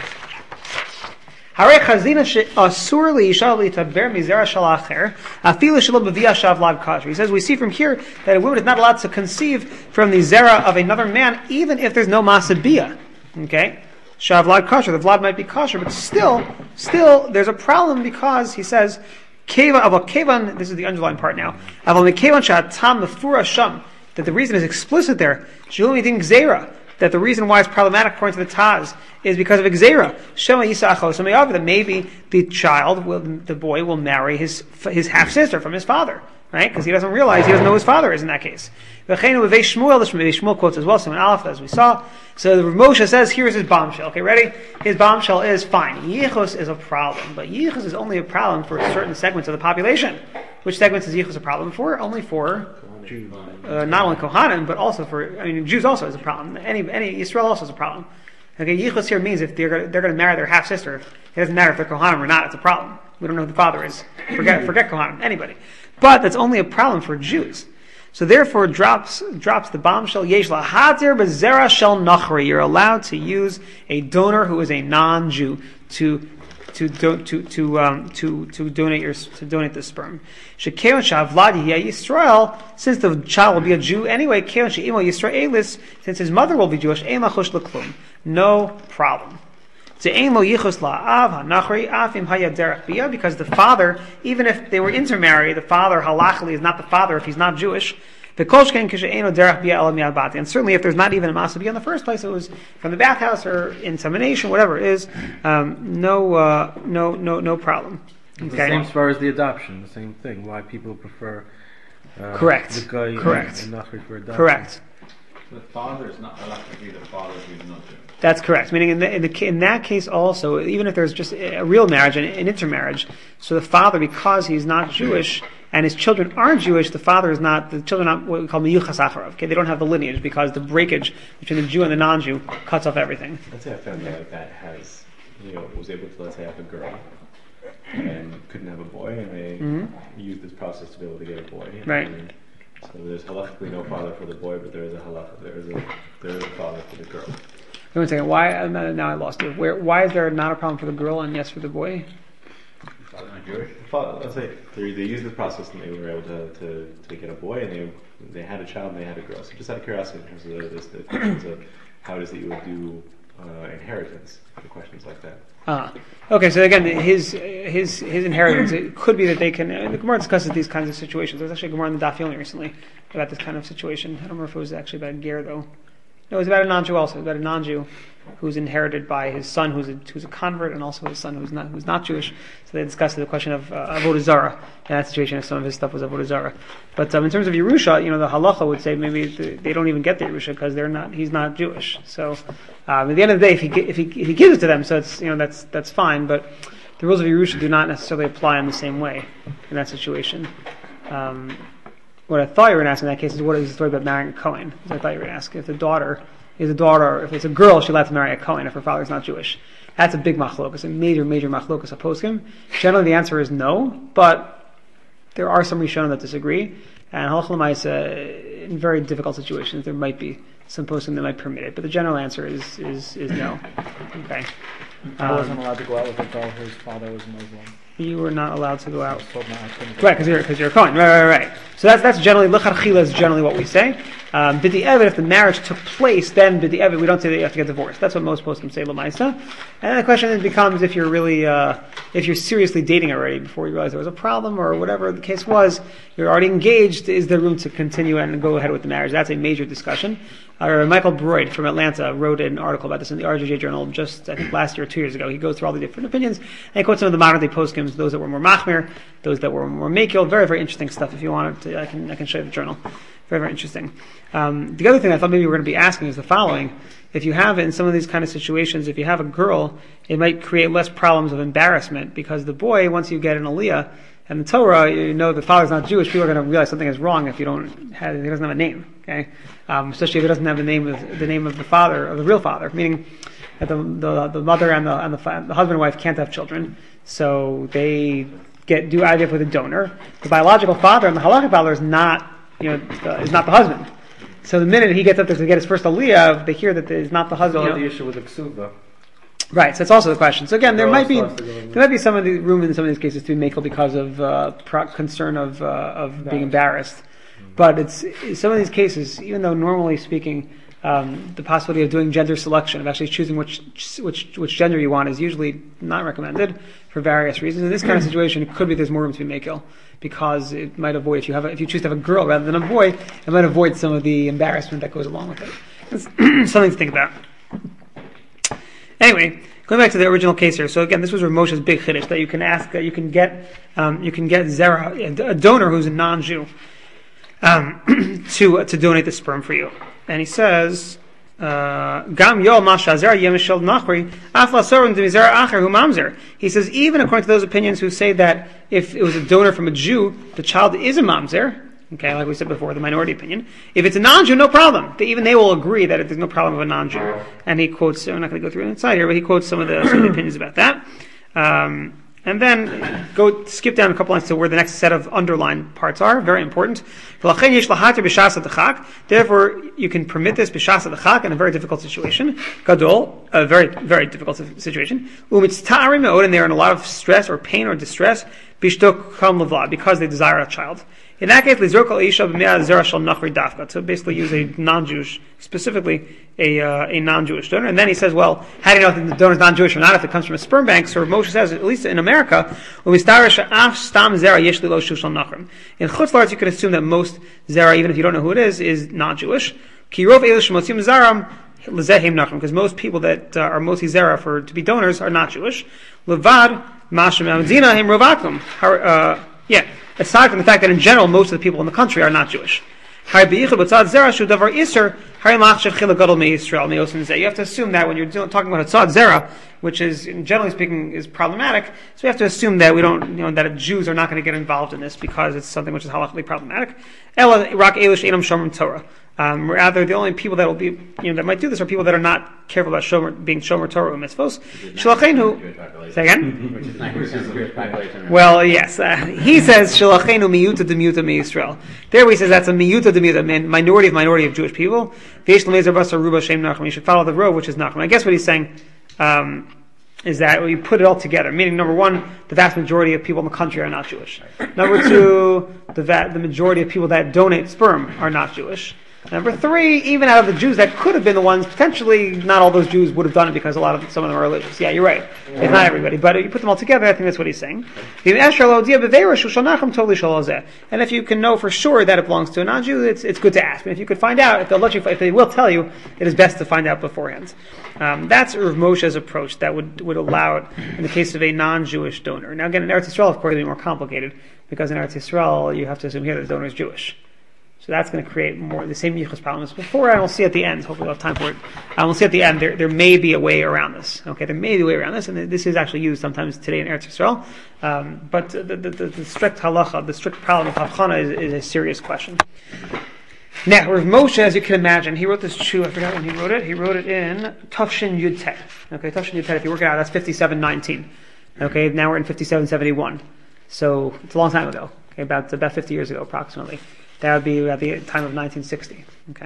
Hare chazina asur liisha litaber mizera shel acher afilu shelo b'via shavlad kasher. He says we see from here that a woman is not allowed to conceive from the zera of another man, even if there's no masabiyah. Okay, shavlad kasher. The vlad might be kosher, but still, still there's a problem because he says keva aval kevan. This is the underlined part now. Aval mekevan sha'atam mefura sham. That the reason is explicit there. Shulmi din gzera. That the reason why it's problematic according to the Taz is because of Gzeira. Shema Yisa Achos Me'av, that maybe the child, will, the boy, will marry his his half sister from his father, right? Because he doesn't realize, he doesn't know who his father is in that case. V'cheinu v'vei Shmuel, the Shmuel quotes as well, so in Aleph, as we saw. So the Rav Moshe says, here's his bombshell. Okay, ready? His bombshell is fine. Yichus is a problem, but Yichus is only a problem for certain segments of the population. Which segments is Yichus a problem for? Only for Uh, not only Kohanim, but also for, I mean, Jews also is a problem. Any, any, Yisrael also is a problem. Okay, Yichus here means if they're going to, they're going to marry their half sister, it doesn't matter if they're Kohanim or not, it's a problem. We don't know who the father is. Forget, forget Kohanim, anybody. But that's only a problem for Jews. So therefore drops, drops the bombshell, Yesh lahatir b'zera shel nachri. You're allowed to use a donor who is a non-Jew to to do, to to um to to donate your to donate the sperm. Shekeon shavlad Yisrael, since the child will be a Jew anyway. Keon she'imo Yisraelis, since his mother will be Jewish. Ein lachush leklum, no problem. Ze'ein lo yichus la'av hanachri afim hayaderach biyah, because the father, even if they were intermarried, the father halachically is not the father if he's not Jewish. And certainly if there's not even a masabiyah in the first place, it was from the bathhouse or insemination, whatever it is, um, no, uh, no, no, no problem. Okay. The Okay. same as far as the adoption, the same thing. Why people prefer uh, Correct. the guy Correct. and not for adoption. Correct. The father is not allowed to be the father who's not Jewish. That's correct. Meaning, in, the, in, the, in that case, also, even if there's just a real marriage, an, an intermarriage, so the father, because he's not Jewish and his children aren't Jewish, the father is not. The children are not what we call miyuchas acharav. Okay, they don't have the lineage because the breakage between the Jew and the non-Jew cuts off everything. Let's say a family like that has, you know, was able to, let's say, have a girl and couldn't have a boy, and they Mhm. used this process to be able to get a boy. Right. And so there's halachically no father for the boy, but there is a halach. There is a there is a father for the girl. Wait one second. Why? I'm not- Now I lost you. Where? Why is there not a problem for the girl and yes for the boy? Father not Jewish. The father, let's say they, they used this process and they were able to, to, to get a boy, and they they had a child and they had a girl. So just out of curiosity, in terms of the, this, the questions of how it is that you would do uh, inheritance, the questions like that. Ah, okay. So again, his his his inheritance. It could be that they can. Uh, the Gemara discusses these kinds of situations. There's actually a Gemara in the Daf Yomi recently about this kind of situation. I don't remember if it was actually about a ger though. No, it was about a non-Jew also. It was about a non-Jew who's inherited by his son, who's a, who's a convert, and also his son who's not who's not Jewish. So they discussed the question of uh, avodah zarah in that situation. If some of his stuff was avodah zarah, but um, in terms of Yerusha, you know, the halacha would say maybe the, they don't even get the Yerusha because they're not. He's not Jewish. So um, at the end of the day, if he if he if he gives it to them, so it's you know that's that's fine. But the rules of Yerusha do not necessarily apply in the same way in that situation. Um, what I thought you were going to ask in that case is what is the story about marrying a Kohen? I thought you were going to ask if the daughter is a daughter, if it's a girl, she's allowed to marry a Kohen if her father is not Jewish. That's a big machlokas, a major, major machlokas of poskim. Generally, the answer is no, but there are some Rishonim that disagree, and halach l'maisa, in very difficult situations, there might be some poskim that might permit it, but the general answer is is, is no. Okay. I wasn't Um, allowed to go out with a girl whose father was Muslim. you were not allowed to go I out. was told not I couldn't go Right, because you're because you're a Kohen. Right, right, right. So that's that's generally lecharchila is generally what we say. Um, b'di evet, if the marriage took place, then b'di evet, we don't say that you have to get divorced. That's what most poskim say l'maisa. And the question then becomes if you're really uh, if you're seriously dating already before you realize there was a problem or whatever the case was, you're already engaged. Is there room to continue and go ahead with the marriage? That's a major discussion. Uh, Michael Broyd from Atlanta wrote an article about this in the R J J Journal just, I think, last year or two years ago. He goes through all the different opinions, and he quotes some of the modern-day poskims, those that were more machmir, those that were more makil. Very, very interesting stuff. If you want to, I can I can show you the journal. Very, very interesting. Um, the other thing I thought maybe you were going to be asking is the following. If you have, in some of these kind of situations, if you have a girl, it might create less problems of embarrassment, because the boy, once you get an aliyah, and the Torah, you know the father's not Jewish, people are going to realize something is wrong if you don't have, he doesn't have a name, okay? Um, especially if he doesn't have the name of the name of the father, of the real father, meaning that the the, the mother and the and the, fa- the husband and wife can't have children, so they get do I V F with a donor. The biological father and the halakhic father is not, you know, the, is not the husband. So the minute he gets up there to get his first aliyah, they hear that it's not the husband. Still You have know. the issue with the ksuba. Right, so that's also the question. So again, there Girl might be starts to go in there might be some of the room in some of these cases to be makel because of uh, pro- concern of uh, of being embarrassed. But it's, it's some of these cases, even though normally speaking, um, the possibility of doing gender selection, of actually choosing which which which gender you want, is usually not recommended for various reasons. In this kind of situation, it could be there's more room to be makel, because it might avoid, if you have a, if you choose to have a girl rather than a boy, it might avoid some of the embarrassment that goes along with it. It's something to think about. Anyway, going back to the original case here. So again, this was Rav Moshe's big chiddush, that you can ask, uh, you can get, um, you can get zera, a donor who's a non-Jew, um, to uh, to donate the sperm for you. And he says, "Gam yo masha zera yemishel nachri af lasorim demizera acher hu mamzer." He says, even according to those opinions who say that if it was a donor from a Jew, the child is a mamzer. Okay, like we said before, the minority opinion. If it's a non-Jew, no problem. They, even they will agree that there's no problem with a non-Jew. And he quotes, I'm not going to go through it inside here, but he quotes some of the, some of the opinions about that. Um, and then go skip down a couple lines to where the next set of underlined parts are. Very important. Therefore, you can permit this b'shas adachak in a very difficult situation. Gadol, a very, very difficult situation. Umitztarim, and they're in a lot of stress or pain or distress, bishtok kam levla, because they desire a child. In that case, to basically use a non-Jewish, specifically a uh, a non-Jewish donor. And then he says, well, how do you know if the donor is non-Jewish or not if it comes from a sperm bank? So Moshe says, at least in America, in Chutz La'aretz, you can assume that most zera, even if you don't know who it is, is non-Jewish. Because most people that uh, are mostly zera for to be donors are not Jewish. Levad, uh, yeah. Aside from the fact that in general most of the people in the country are not Jewish. You have to assume that when you're talking about Hatzad Zera, which is, generally speaking, is problematic, so we have to assume that we don't, you know, that Jews are not going to get involved in this because it's something which is halachically problematic. Um, rather, the only people that will be, you know, that might do this are people that are not careful about shomer, being shomer Torah or mitzvos. Shalachenu. Say again. Which is ninety percent of the Jewish population. Well, yes, uh, he says Shalachenu miyuta demiuta mi Yisrael. There he says that's a miyuta demiuta, minority of minority of Jewish people. V'yesh l'mezer basa ruba shem nachem. You should follow the road which is nachem. I guess what he's saying um, is that well, you put it all together. Meaning, number one, the vast majority of people in the country are not Jewish. Number two, the va- the majority of people that donate sperm are not Jewish. Number three, even out of the Jews that could have been the ones, potentially not all those Jews would have done it because a lot of some of them are religious. Yeah, you're right. It's not everybody, but if you put them all together, I think that's what he's saying. And if you can know for sure that it belongs to a non-Jew, it's it's good to ask. And if you could find out, if they'll let you, if they will tell you, it is best to find out beforehand. Um, that's Rav Moshe's approach that would would allow it in the case of a non-Jewish donor. Now, again, in Eretz Yisrael, of course, it'll be more complicated because in Eretz Yisrael, you have to assume here that the donor is Jewish. So that's going to create more the same yichus problem as before, and we'll see at the end. Hopefully we'll have time for it. And we'll see at the end there, there may be a way around this. Okay, there may be a way around this, and this is actually used sometimes today in Eretz Yisrael. Um, but the, the, the, the strict halacha, the strict problem of havchana is, is a serious question. Now, Rav Moshe, as you can imagine, he wrote this tshuva. I forgot when he wrote it. He wrote it in Tafshin Yud Tet. Okay, Tafshin Yud Tet. If you work it out, that's fifty-seven nineteen. Okay, now we're in fifty-seven seventy-one. So it's a long time ago. Okay, about about fifty years ago, approximately. That would be at the time of nineteen sixty. Okay,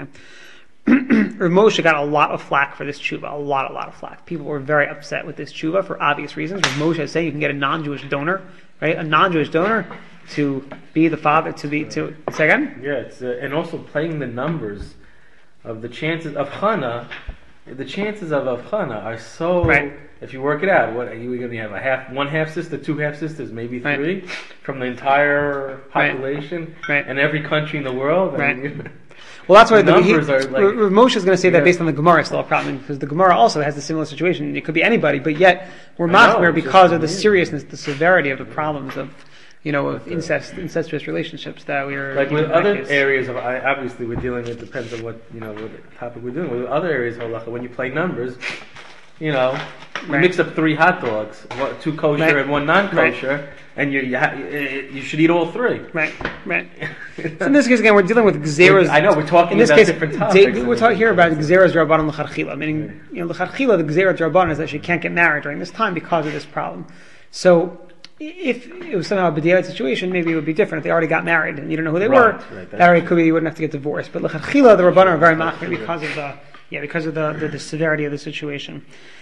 Rav Moshe got a lot of flack for this tshuva. A lot, a lot of flack. People were very upset with this tshuva for obvious reasons. Rav Moshe is saying you can get a non-Jewish donor, right? A non-Jewish donor to be the father, to be to say again. Yeah, it's, uh, and also playing the numbers of the chances of Chana. The chances of Avchana are so. Right. If you work it out, what are you going to have? A half, one half sister, two half sisters, maybe Right. three, from the entire population Right. and every country in the world. I Right. mean, Well, that's why The the, he, numbers are like- Rav Moshe is going to say that Yeah. based on the Gemara is still a problem, because the Gemara also has a similar situation. It could be anybody, but yet we're I know, machmir it's because just of the amazing. seriousness, the severity of the problems of, you know, of incest, incestuous relationships that we are like with in that other case. areas of, I, obviously we're dealing with, depends on what, you know, what topic we're doing with. Other areas of halacha, when you play numbers, you know, you Right. mix up three hot dogs, what, two kosher Right. and one non-kosher, and you, you, ha- you should eat all three. Right, right. So in this case, again, we're dealing with gzeras. I know, we're talking in this about case, different ze- topics. We're talking here about gzeras rabbanon l'chadchila, meaning, you know, l'chadchila, the gzeras rabbanon is that she can't get married during this time because of this problem. So, if it was somehow a b'diavad situation, maybe it would be different. If they already got married and you don't know who they Right, were, right, that already could be you wouldn't have to get divorced. But l'chadchila, the rabbanon are very machmir because of the yeah because of the, the, the severity of the situation.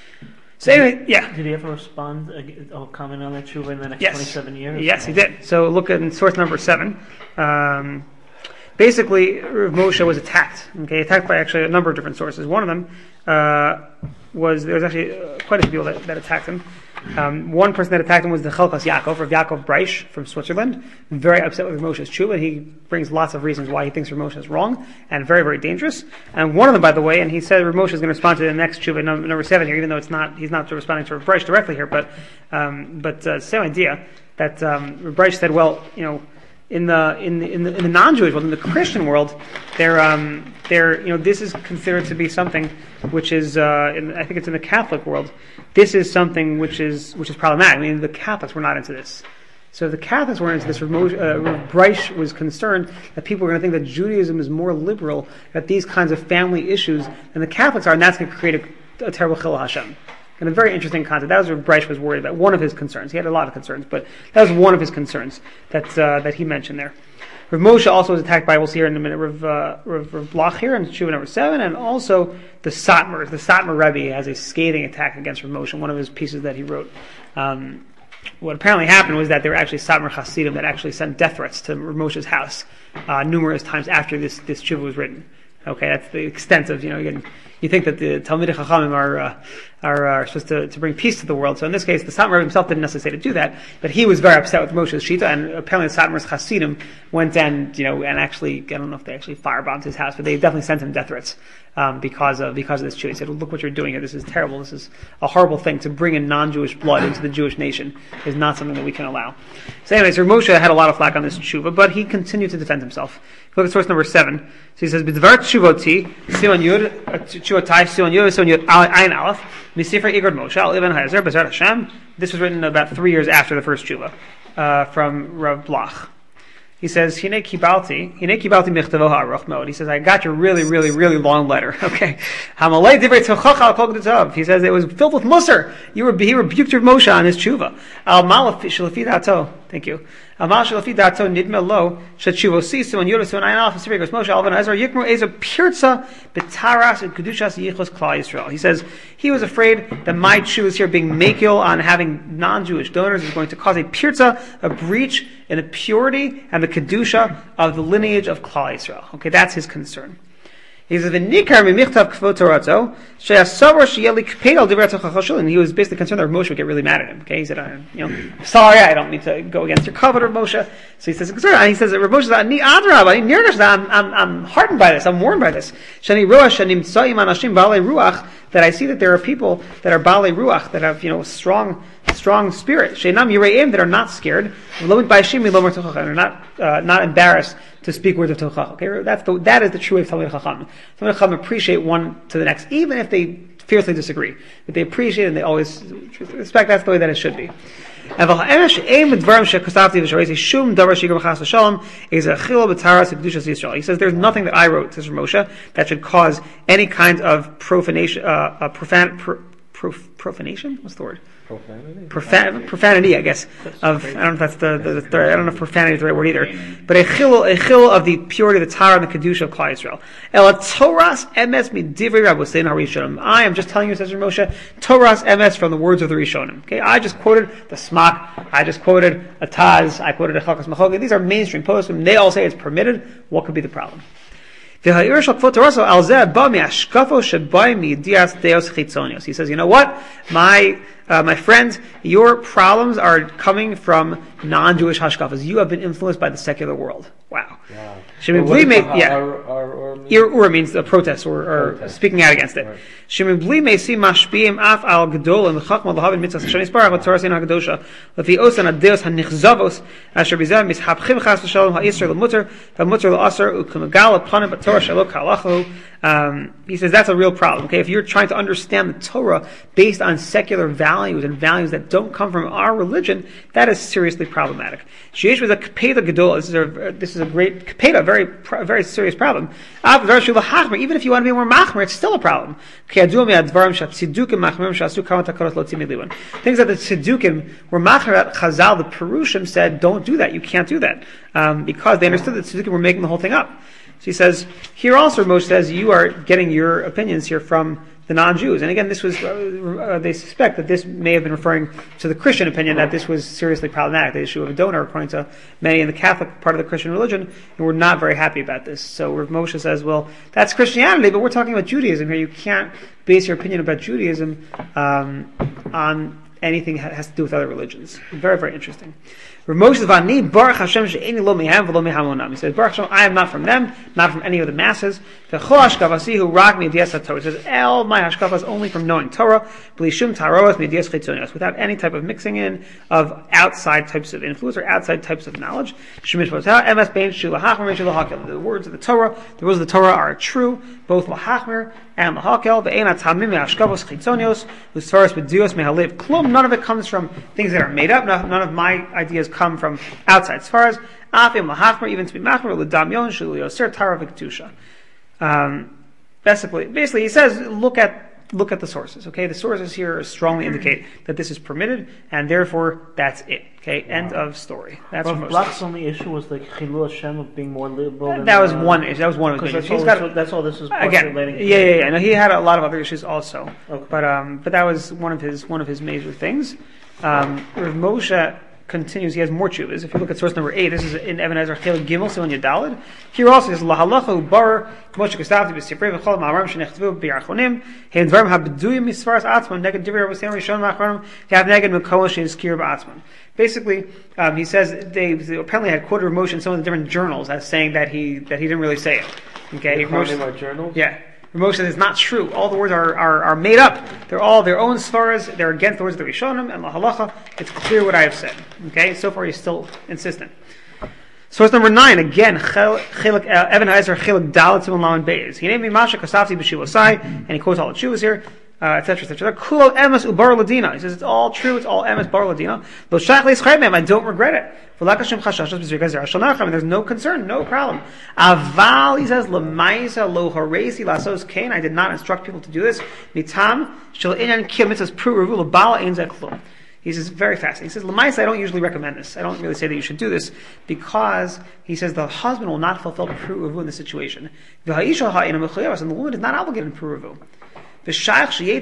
So anyway, yeah. Did he ever respond ag- or comment on that tshuva in the next Yes. twenty-seven years? Yes, he did. So look at source number seven. Um, basically, Rav Moshe was attacked. Okay, attacked by actually a number of different sources. One of them uh, was there was actually uh, quite a few people that, that attacked him. Um, one person that attacked him was the Chelkas Yaakov, Rav Yaakov Breish from Switzerland. Very upset with Rav Moshe's tshuva. He brings lots of reasons why he thinks Rav Moshe is wrong and very, very dangerous. And one of them, by the way, and he said Rav Moshe is going to respond to the next tshuva, number, number seven here, even though it's not he's not responding to Rav Breish directly here, but um, but uh, same idea that um, Rav Breish said, well, you know, in the in the in the, in the non-Jewish world, in the Christian world, they're um, they're you know this is considered to be something which is uh, in, I think it's in the Catholic world. This is something which is which is problematic. I mean, the Catholics were not into this. So the Catholics were into this. Rav Moshe, uh, Rav Breish was concerned that people were going to think that Judaism is more liberal at these kinds of family issues than the Catholics are, and that's going to create a, a terrible chilul Hashem. And a very interesting concept. That was what Breish was worried about. One of his concerns. He had a lot of concerns, but that was one of his concerns that uh, that he mentioned there. Rav Moshe also was attacked by, we'll see here in a minute, Rav, uh, Rav, Rav Bloch here in tshuva number seven, and also the Satmar. The Satmar Rebbe has a scathing attack against Rav Moshe, one of his pieces that he wrote. Um, what apparently happened was that there were actually Satmar Hasidim that actually sent death threats to Rav Moshe's house uh, numerous times after this, this tshuva was written. Okay, that's the extent of, you know, again, you think that the Talmidei Chachamim are, uh, are, are supposed to, to bring peace to the world. So in this case, the Satmar himself didn't necessarily do that, but he was very upset with Moshe's Shita, and apparently the Satmar's Hasidim went and, you know, and actually, I don't know if they actually firebombed his house, but they definitely sent him death threats. Um, because of because of this Jew. He said, well, look what you're doing here. This is terrible. This is a horrible thing. To bring in non-Jewish blood into the Jewish nation is not something that we can allow. So anyways, Rav Moshe had a lot of flack on this tshuva, but he continued to defend himself. Look at source number seven. So he says, B'dvar tshuvoti, Sion Yud, tshuvotai, Sion Yud, Sion Yud, Ayin Aleph, Misifra Igor Moshe, Al Ibn Hazer, B'ezrat Hashem. This was written about three years after the first tshuva, uh, from Rav Bloch. He says, Hine kibalti, hine kibalti michtavo ha'aruch mod. He says, I got your really, really, really long letter. Okay. Hamalei divrei tochacha al kol gdutav. He says, it was filled with musar. You were, he rebuked Rav Moshe on his tshuva. Al malaf shalafi dato. Thank you. Al malaf shalafi dato nidme lo shatshuvo sisu and yodasu and ayin alaf and sivir Moshe alvan ezra yikmu ezo pirza betaras and kedushas yichos klal Yisrael. He says, he was afraid that my tshuva here being makil on having non-Jewish donors is going to cause a pirza, a breach in the purity and the kedusha of the lineage of Klal Yisrael. Okay, that's his concern. He says, "V'nikar mimichtav kvod Torato sheyasavar sheyeli kpedal divrei tochachashul." And he was basically concerned that Moshe would get really mad at him. Okay, he said, I, "You know, sorry, I don't mean to go against your covenant, Moshe." So he says, and he says, "Moshe says, Ani adrab, ani nirgash, I'm, I'm, I'm heartened by this. I'm warned by this. Shani ruach shanim tzaim anashim balei ruach, that I see that there are people that are balei ruach that have, you know, strong." strong spirit. Sheinam yireim, that are not scared. Lo mitbayishim milomar tochacha, and are not uh, not embarrassed to speak words of tochacha. Okay, that's the that is the true way of Talmid Chacham. Talmid Chacham appreciate one to the next, even if they fiercely disagree. But they appreciate it and they always respect. That's the way that it should be. He says there's nothing that I wrote, says Moshe, that should cause any kind of profanation, uh, uh, profan, pro, prof, profanation? What's the word? Profanity? Profan, profanity, I guess. Of I don't know if that's the, the, the, the I don't know if profanity is the right word either. But a chil, a chil of the purity, the Torah, and the kedusha of Klal Yisrael. El Torah's emes midivrei Rabbeinu Harishonim. I am just telling you, says Moshe, Torah's emes from the words of the Rishonim. Okay, I just quoted the Smak. I just quoted a Taz. I quoted a Chalkas Machogi. These are mainstream posts, and they all say it's permitted. What could be the problem? He says, you know what? My uh, my friends, your problems are coming from non-Jewish hashkafas. You have been influenced by the secular world. Wow. Wow. Shimon Bli made, yeah. Or, or, or, Ur means a protest or, or protest. Speaking out against it. Shimon Bli may see mashpiim af al gedol and chachma l'havin mitzvah shani sparach v'torah sin ha'kedosha l'fi osan adeos ha'nichzavos asher bizeh mishapchim chas v'shalom ha'isr l'mutter v'mutter l'asr u'kumagal upon but Torah shalok ha'alachu. Um, he says that's a real problem. Okay, if you're trying to understand the Torah based on secular values and values that don't come from our religion, that is seriously problematic. Sheish was a kapeda gedol. This is a this is a great kapeda, very very serious problem. Even if you want to be more machmer, it's still a problem. Things that the tziddukim were machmer at Chazal, the Perushim said, don't do that. You can't do that um, because they understood that tziddukim were making the whole thing up. So he says, here also Moshe says, you are getting your opinions here from the non-Jews. And again, this was, uh, they suspect that this may have been referring to the Christian opinion, that this was seriously problematic, the issue of a donor, according to many in the Catholic part of the Christian religion, and we're not very happy about this. So Rav Moshe says, well, that's Christianity, but we're talking about Judaism here. You can't base your opinion about Judaism um, on anything that has to do with other religions. Very, very interesting. Rav Moshe says, Vani Baruch Hashem she'eni lo mehem v'lo mehamonam. He says, Baruch Hashem, I am not from them, not from any of the masses. V'chol hashkafasi hu rak mi'dias haTorah. He says, all my hashkafa is only from knowing Torah, b'li shum taroas mi'dias chitzonios, without any type of mixing in of outside types of influence or outside types of knowledge. Shemish potah emes bein shu lahachmer v'shu lahakel. The words of the Torah, the words of the Torah are true, both lahachmer and lahakel. Ve'enat hamim me'hashkavos chitzonios u'saras b'dios mehalev klum. None of it comes from things that are made up. None of my ideas come from outside. As far as afim lahachmer, even to be machmer l'damyon shulu yoser tara v'ketusha. Um, basically, basically, he says, look at look at the sources. Okay, the sources here strongly indicate that this is permitted, and therefore that's it. Okay, end of story. That's Well, what most. Black's only issue was like Chilul Hashem of being more liberal. That, than, that was uh, one issue. That was one of his Because issues. that's, He's all got this- that's all this is again. postulating. Yeah, yeah, yeah. No, he had a lot of other issues also, Okay. but um, but that was one of his one of his major things. Um, Rav Moshe continues. He has more tshuvas. If you look at source number eight, this is in Even Ezer Chelik Gimel, so in Yadalid. Here also is lahalacha bar Moshe Kostavti b'Sifrei v'chol ma'aram shenechtavu b'Yarchonim hein dvarim habeduyim misfaras atzman neged divrei Rabbeinu Rishon ma'achronim have neged mekol sheinskir ba'atzman. Basically, um, he says they, they apparently had quoted Rav Moshe in some of the different journals as saying that he that he didn't really say it. Okay, They Rav call Moshe- them our journals? yeah. Moshe says it's not true. All the words are, are, are made up. They're all their own svaras. They're against the words of the Rishonim and Lahalacha. It's clear what I have said. Okay, so far he's still insistent. Source number nine, again, Chelik Even Ezer Chelik Dalet Simon Laman Beis. He named me Masha Kosafti B'Shivosai, and he quotes all the Shuvas here, uh, et cetera, et cetera. Kulo Emes Ubar Ladina. He says it's all true. It's all Emes Bar Ladina. Lo Shach Leis Chaymem. I don't regret it. V'lakashem Chashashas B'Zirgaz Zerashal Nacham. There's no concern, no problem. Aval, he says, L'maisa Lo Haresi Lasos Kain. I did not instruct people to do this. Mitam Shel Inyan Kim. It says Pru Revu L'Bala Ein Zeh Klum. He says, very fast. He says, L'maisa, I don't usually recommend this. I don't really say that you should do this because he says the husband will not fulfill Pru Revu in this situation. V'ha'isha ha'ina mechuyeres, and the woman is not obligated in Pru Revu. He's afraid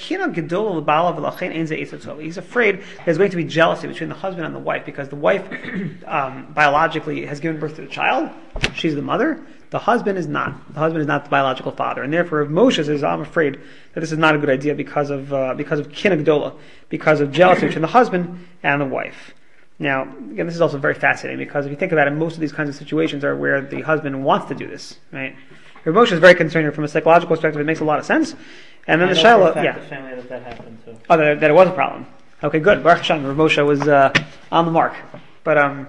there's going to be jealousy between the husband and the wife because the wife um, biologically has given birth to the child. She's the mother. The husband is not. The husband is not the biological father. And therefore, if Moshe says, I'm afraid that this is not a good idea because of uh, because of kin agdola, because of jealousy between the husband and the wife. Now, again, this is also very fascinating because if you think about it, most of these kinds of situations are where the husband wants to do this, right? Rav Moshe is very concerned here from a psychological perspective. It makes a lot of sense. And then I the know for a Shiloh, fact yeah. the family that that happened to. Oh, that, that it was a problem. Okay, good. Baruch Hashem, Rav Moshe was uh, on the mark. But um,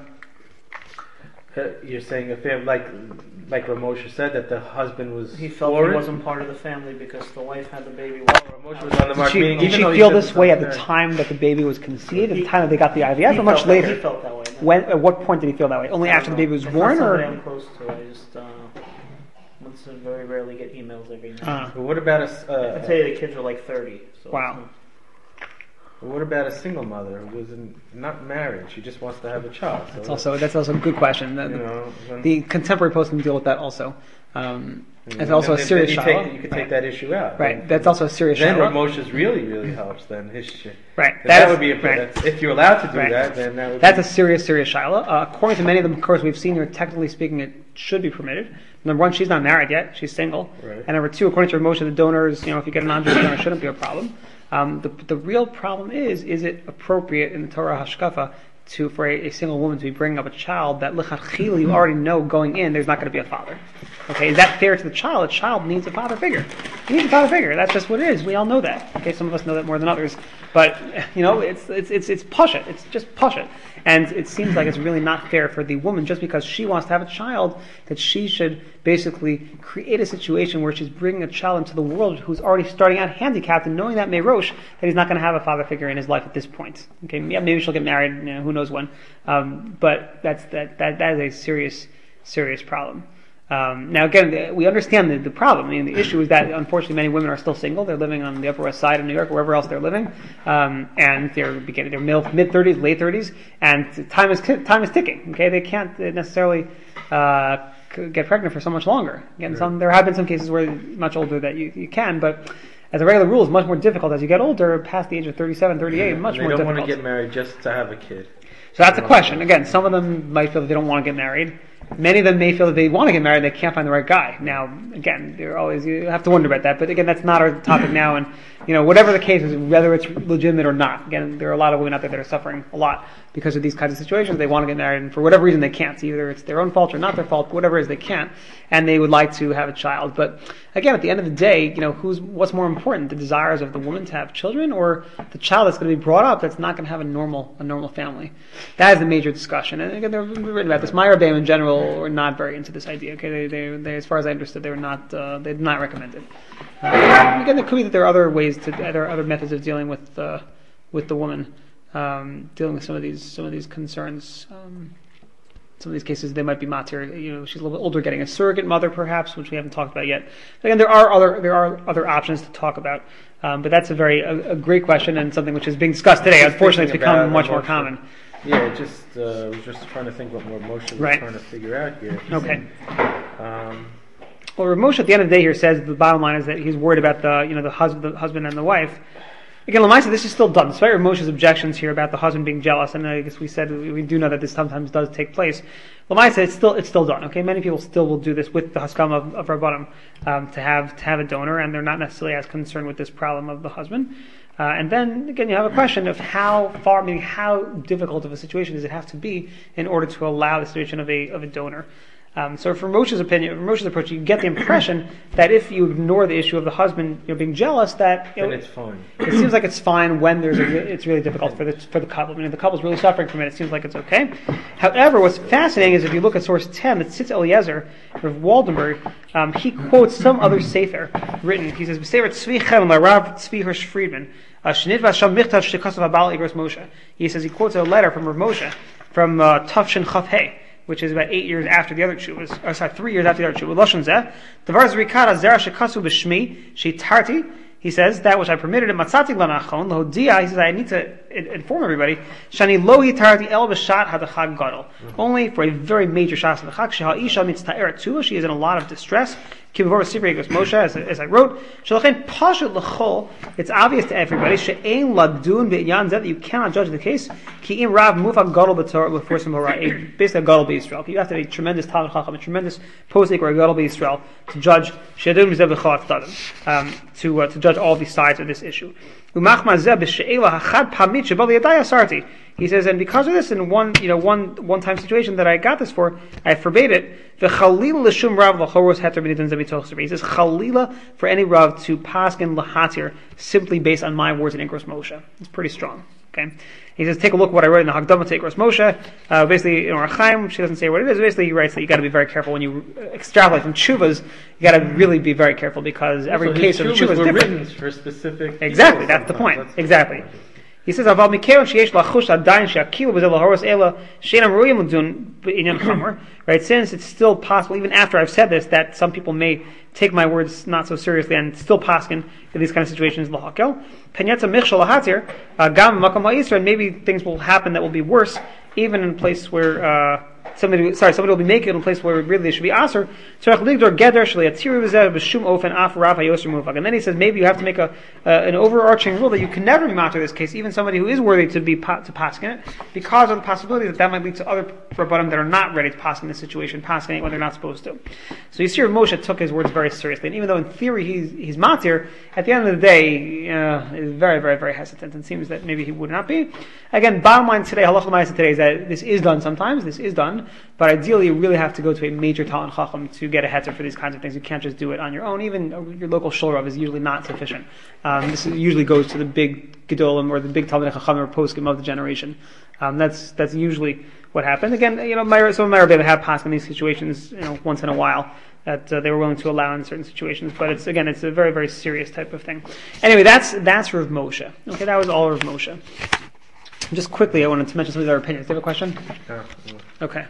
Uh, You're saying if it, like like Ramosha said that the husband was He felt for he it? wasn't part of the family because the wife had the baby. Ramosha was on the did mark. she, meaning did even she though he feel said this it's way at the unfair. time that the baby was conceived, at the He- time that they got the I V F, He or much felt that way. later? He felt that way. When? At what point did he feel that way? Only I don't after the know. baby was It's born, not somebody or? I'm close to. I just uh, once I very rarely get emails every night. Uh, But what about a s- uh, I tell you, the kids are like thirty. So Wow. what about a single mother who was not married? She just wants to have a child. So that's also that's also a good question. The, you know, when- the contemporary post can deal with that also. Um, you it's know, also a then- serious then you, shaila. take, you could Right. take that issue out. Right. Then- That's also a serious Then shaila. Ramosha's really really helps. Then his shit. Right. That, That is- would be a, right. that's, if you're allowed to do Right. that. Then that would. That's be, a serious, serious shaila. Uh, according to many of them, of course, we've seen here, technically speaking, it should be permitted. Number one, she's not married yet; she's single. Right. And number two, according to Moshe, the donors, you know, if you get a non-Jewish donor, it shouldn't be a problem. Um, the the real problem is: is it appropriate in the Torah Hashkafa to for a, a single woman to be bringing up a child that lichatchila you already know going in there's not going to be a father? Okay, is that fair to the child? A child needs a father figure. He needs a father figure. That's just what it is. We all know that. Okay, some of us know that more than others, but you know, it's it's it's it's pashut. It's just pashut. And it seems like it's really not fair for the woman, just because she wants to have a child, that she should basically create a situation where she's bringing a child into the world who's already starting out handicapped, and knowing that Meirosh, that he's not going to have a father figure in his life at this point. Okay, yeah, maybe she'll get married, you know, who knows when. Um, but that's that, that that is a serious, serious problem. Um, now again, the- we understand the, the problem. I mean, the issue is that unfortunately many women are still single. They're living on the Upper West Side of New York, or wherever else they're living, um, and they're beginning their mid thirties, late thirties, and time is time is ticking. Okay, they can't necessarily uh, c- get pregnant for so much longer. Again, some there have been some cases where you're much older that you, you can, but as a regular rule, it's much more difficult as you get older, past the age of thirty-seven, thirty-eight. Much they more don't difficult. want to get married just to have a kid. So that's a question. Again, some of them might feel that they don't want to get married. Many of them may feel that they want to get married, they can't find the right guy. Now, again, they're always you have to wonder about that. But again, that's not our topic now. And you know, whatever the case is, whether it's legitimate or not, again, there are a lot of women out there that are suffering a lot because of these kinds of situations. They want to get married, and for whatever reason, they can't. Either it's their own fault or not their fault. Whatever it is, they can't, and they would like to have a child. But again, at the end of the day, you know, who's what's more important: the desires of the woman to have children, or the child that's going to be brought up that's not going to have a normal a normal family? That is the major discussion. And again, they're written about this. My Rebbeim in general were not very into this idea. Okay, they, they, they as far as I understood, they were not uh, they did not recommend it. Uh, again, it could be that there are other ways to there are other methods of dealing with uh, with the woman, um, dealing with some of these some of these concerns. Um, some of these cases they might be matir. You know, she's a little bit older, getting a surrogate mother, perhaps, which we haven't talked about yet. Again, there are other there are other options to talk about. Um, but that's a very a, a great question and something which is being discussed today. Just Unfortunately, it's thinking become about much more emotion. common. Yeah, it just uh, I was just trying to think what more emotion we're Right. trying to figure out here. Okay. Um, Well, Rav Moshe at the end of the day here says the bottom line is that he's worried about the you know the husband, the husband and the wife. Again, Lamaisa, this is still done. Despite Rav Moshe's objections here about the husband being jealous, and I guess we said we we do know that this sometimes does take place. Lamaisa, it's still it's still done. Okay, many people still will do this with the haskam of, of Rabbanim um, to have to have a donor, and they're not necessarily as concerned with this problem of the husband. Uh, and then again, you have a question of how far, meaning how difficult of a situation does it have to be in order to allow the situation of a of a donor. Um, so, from Moshe's opinion, from Moshe's approach, you get the impression that if you ignore the issue of the husband, you know, being jealous, that you then know, it's fine. it seems like it's fine when there's a, re- it's really difficult for the for the couple. I mean, if the couple's really suffering from it, it seems like it's okay. However, what's fascinating is if you look at source ten, that Tzitz Eliezer of Waldenberg, um, he quotes some other sefer written. He says, "Sefer Tzvi Chem LaRav Tzvi Hirsch Friedman." uh, Shnit Vasham Michtav Shekasav Abal Igros Moshe. He says he quotes a letter from Rav Moshe from uh, Tafshin Chaf Hey, which is about eight years after the other tshuvas, or sorry, three years after the other tshuvas. Lashon Zeh, Devar Zrikad Zera Shekasu B'Shmi Shitarti. He says that which I permitted in Matzati Lanachon Lohodia. He says I need to inform everybody. Shani Lohi Tarti El B'Shat Hadachag Gadol. Only for a very major shas of the Chag. Sheha Isha Mitzta'eret Tuva. She is in a lot of distress. Kibavor Sivri goes Moshe, as, as I wrote. Shalachen Pashut L'Chol. It's obvious to everybody. She'ein Ladun B'Yan Zeh, that you cannot judge the case. Ki Im Rav Mufak Gadol B'Torah before some Hora. Basically a Gadol B'Yisrael. You have to have a tremendous Talmud Chacham, a tremendous posik or a Gadol B'Yisrael to judge She'edun B'Zeh B'Chol Tzdadim, um, to uh, to judge all these sides of this issue. Umachma Zeh B'She'ela Hachad Pamit Shebal Yadai Asarti. He says, and because of this, in one, you know, one one-time situation that I got this for, I forbade it. The chalila l'shum rav l'choros heter b'nidan zevitoch. He says chalila for any rav to paskin lahatir simply based on my words in Igros Moshe. It's pretty strong. Okay, he says, take a look at what I wrote in the Hagdama to Ikros Moshe. Uh, basically, in Orach Chaim, she doesn't say what it is. Basically, he writes that you got to be very careful when you extrapolate from tshuvas. You got to really be very careful because every So his case of a tshuvas tshuva is were different. written for specific. Exactly, people that's the point. sometimes. Exactly. He says, "Aval mikeron sheyesh lachush adayin she'akilu b'zel lahoros ela she'enam ru'im l'dun b'inyan chamor." Right? Since it's still possible, even after I've said this, that some people may take my words not so seriously and still paskin in these kind of situations lahakel. Penyatza michshol lahatir gam makam ha'isra, and maybe things will happen that will be worse, even in a place where uh, somebody, sorry, somebody will be naked in a place where really they should be aser. And then he says maybe you have to make a uh, an overarching rule that you can never be matter this case, even somebody who is worthy to be pa- to paskin it, because of the possibility that that might lead to other rabbanim that are not ready to paskin the situation, paskin it when they're not supposed to. So you see, Moshe took his words very seriously, and even though in theory he's he's matir, at the end of the day, uh, is very very very hesitant, and seems that maybe he would not be. Again, bottom line today, halacha l'maaseh today is that this is done sometimes. This is done. But ideally, you really have to go to a major talent chacham to get a heter for these kinds of things. You can't just do it on your own. Even your local shul rav is usually not sufficient. Um, this is, usually goes to the big gedolim or the big talmidei chacham or poskim of the generation. Um, that's that's usually what happens. Again, you know, my, some of my rabbis have passed in these situations, you know, once in a while that uh, they were willing to allow in certain situations. But it's again, it's a very very serious type of thing. Anyway, that's that's Rav Moshe. Okay, that was all Rav Moshe. Just quickly, I wanted to mention some of their opinions. Do you have a question? Yeah. Okay.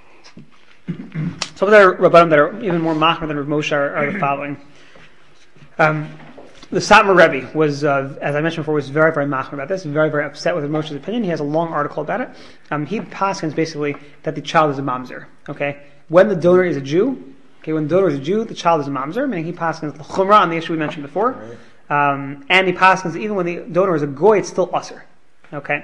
Some of the Rabbanim that are even more machmer than Rav Moshe are, are the following. Um, the Satmar Rebbe was, uh, as I mentioned before, was very, very machmer about this, very, very upset with Rav Moshe's opinion. He has a long article about it. Um, he paskins basically that the child is a mamzer. Okay, when the donor is a Jew, okay, when the donor is a Jew, the child is a mamzer, meaning he paskins the chumrah on the issue we mentioned before, um, and he paskins even when the donor is a goy, it's still usher. Okay.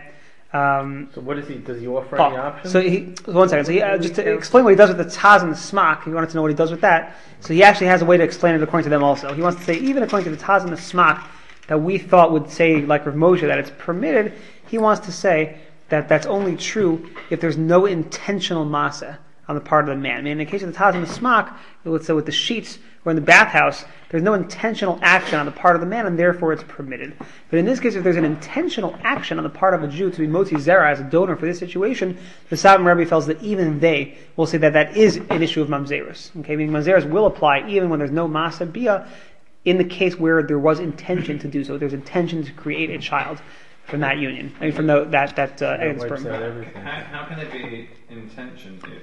Um, So what is he? Does he offer oh, any options? so he, so one second. So he, uh, just to explain what he does with the taz and the smak, he wanted to know what he does with that. So he actually has a way to explain it according to them also. He wants to say, even according to the taz and the smak, that we thought would say, like Rav Moshe, that it's permitted, he wants to say that that's only true if there's no intentional masa on the part of the man. I mean, in the case of the taz and the smak, let's say with the sheets or in the bathhouse, there's no intentional action on the part of the man, and therefore it's permitted. But in this case, if there's an intentional action on the part of a Jew to be motzi zera as a donor for this situation, the Satmar Rebbe feels that even they will say that that is an issue of mamzerus. Okay, meaning mamzerus will apply even when there's no masa bia, in the case where there was intention to do so. There's intention to create a child from that union. I mean, from the, that that uh, egg and That wipes sperm. out everything. How, how can it be intention if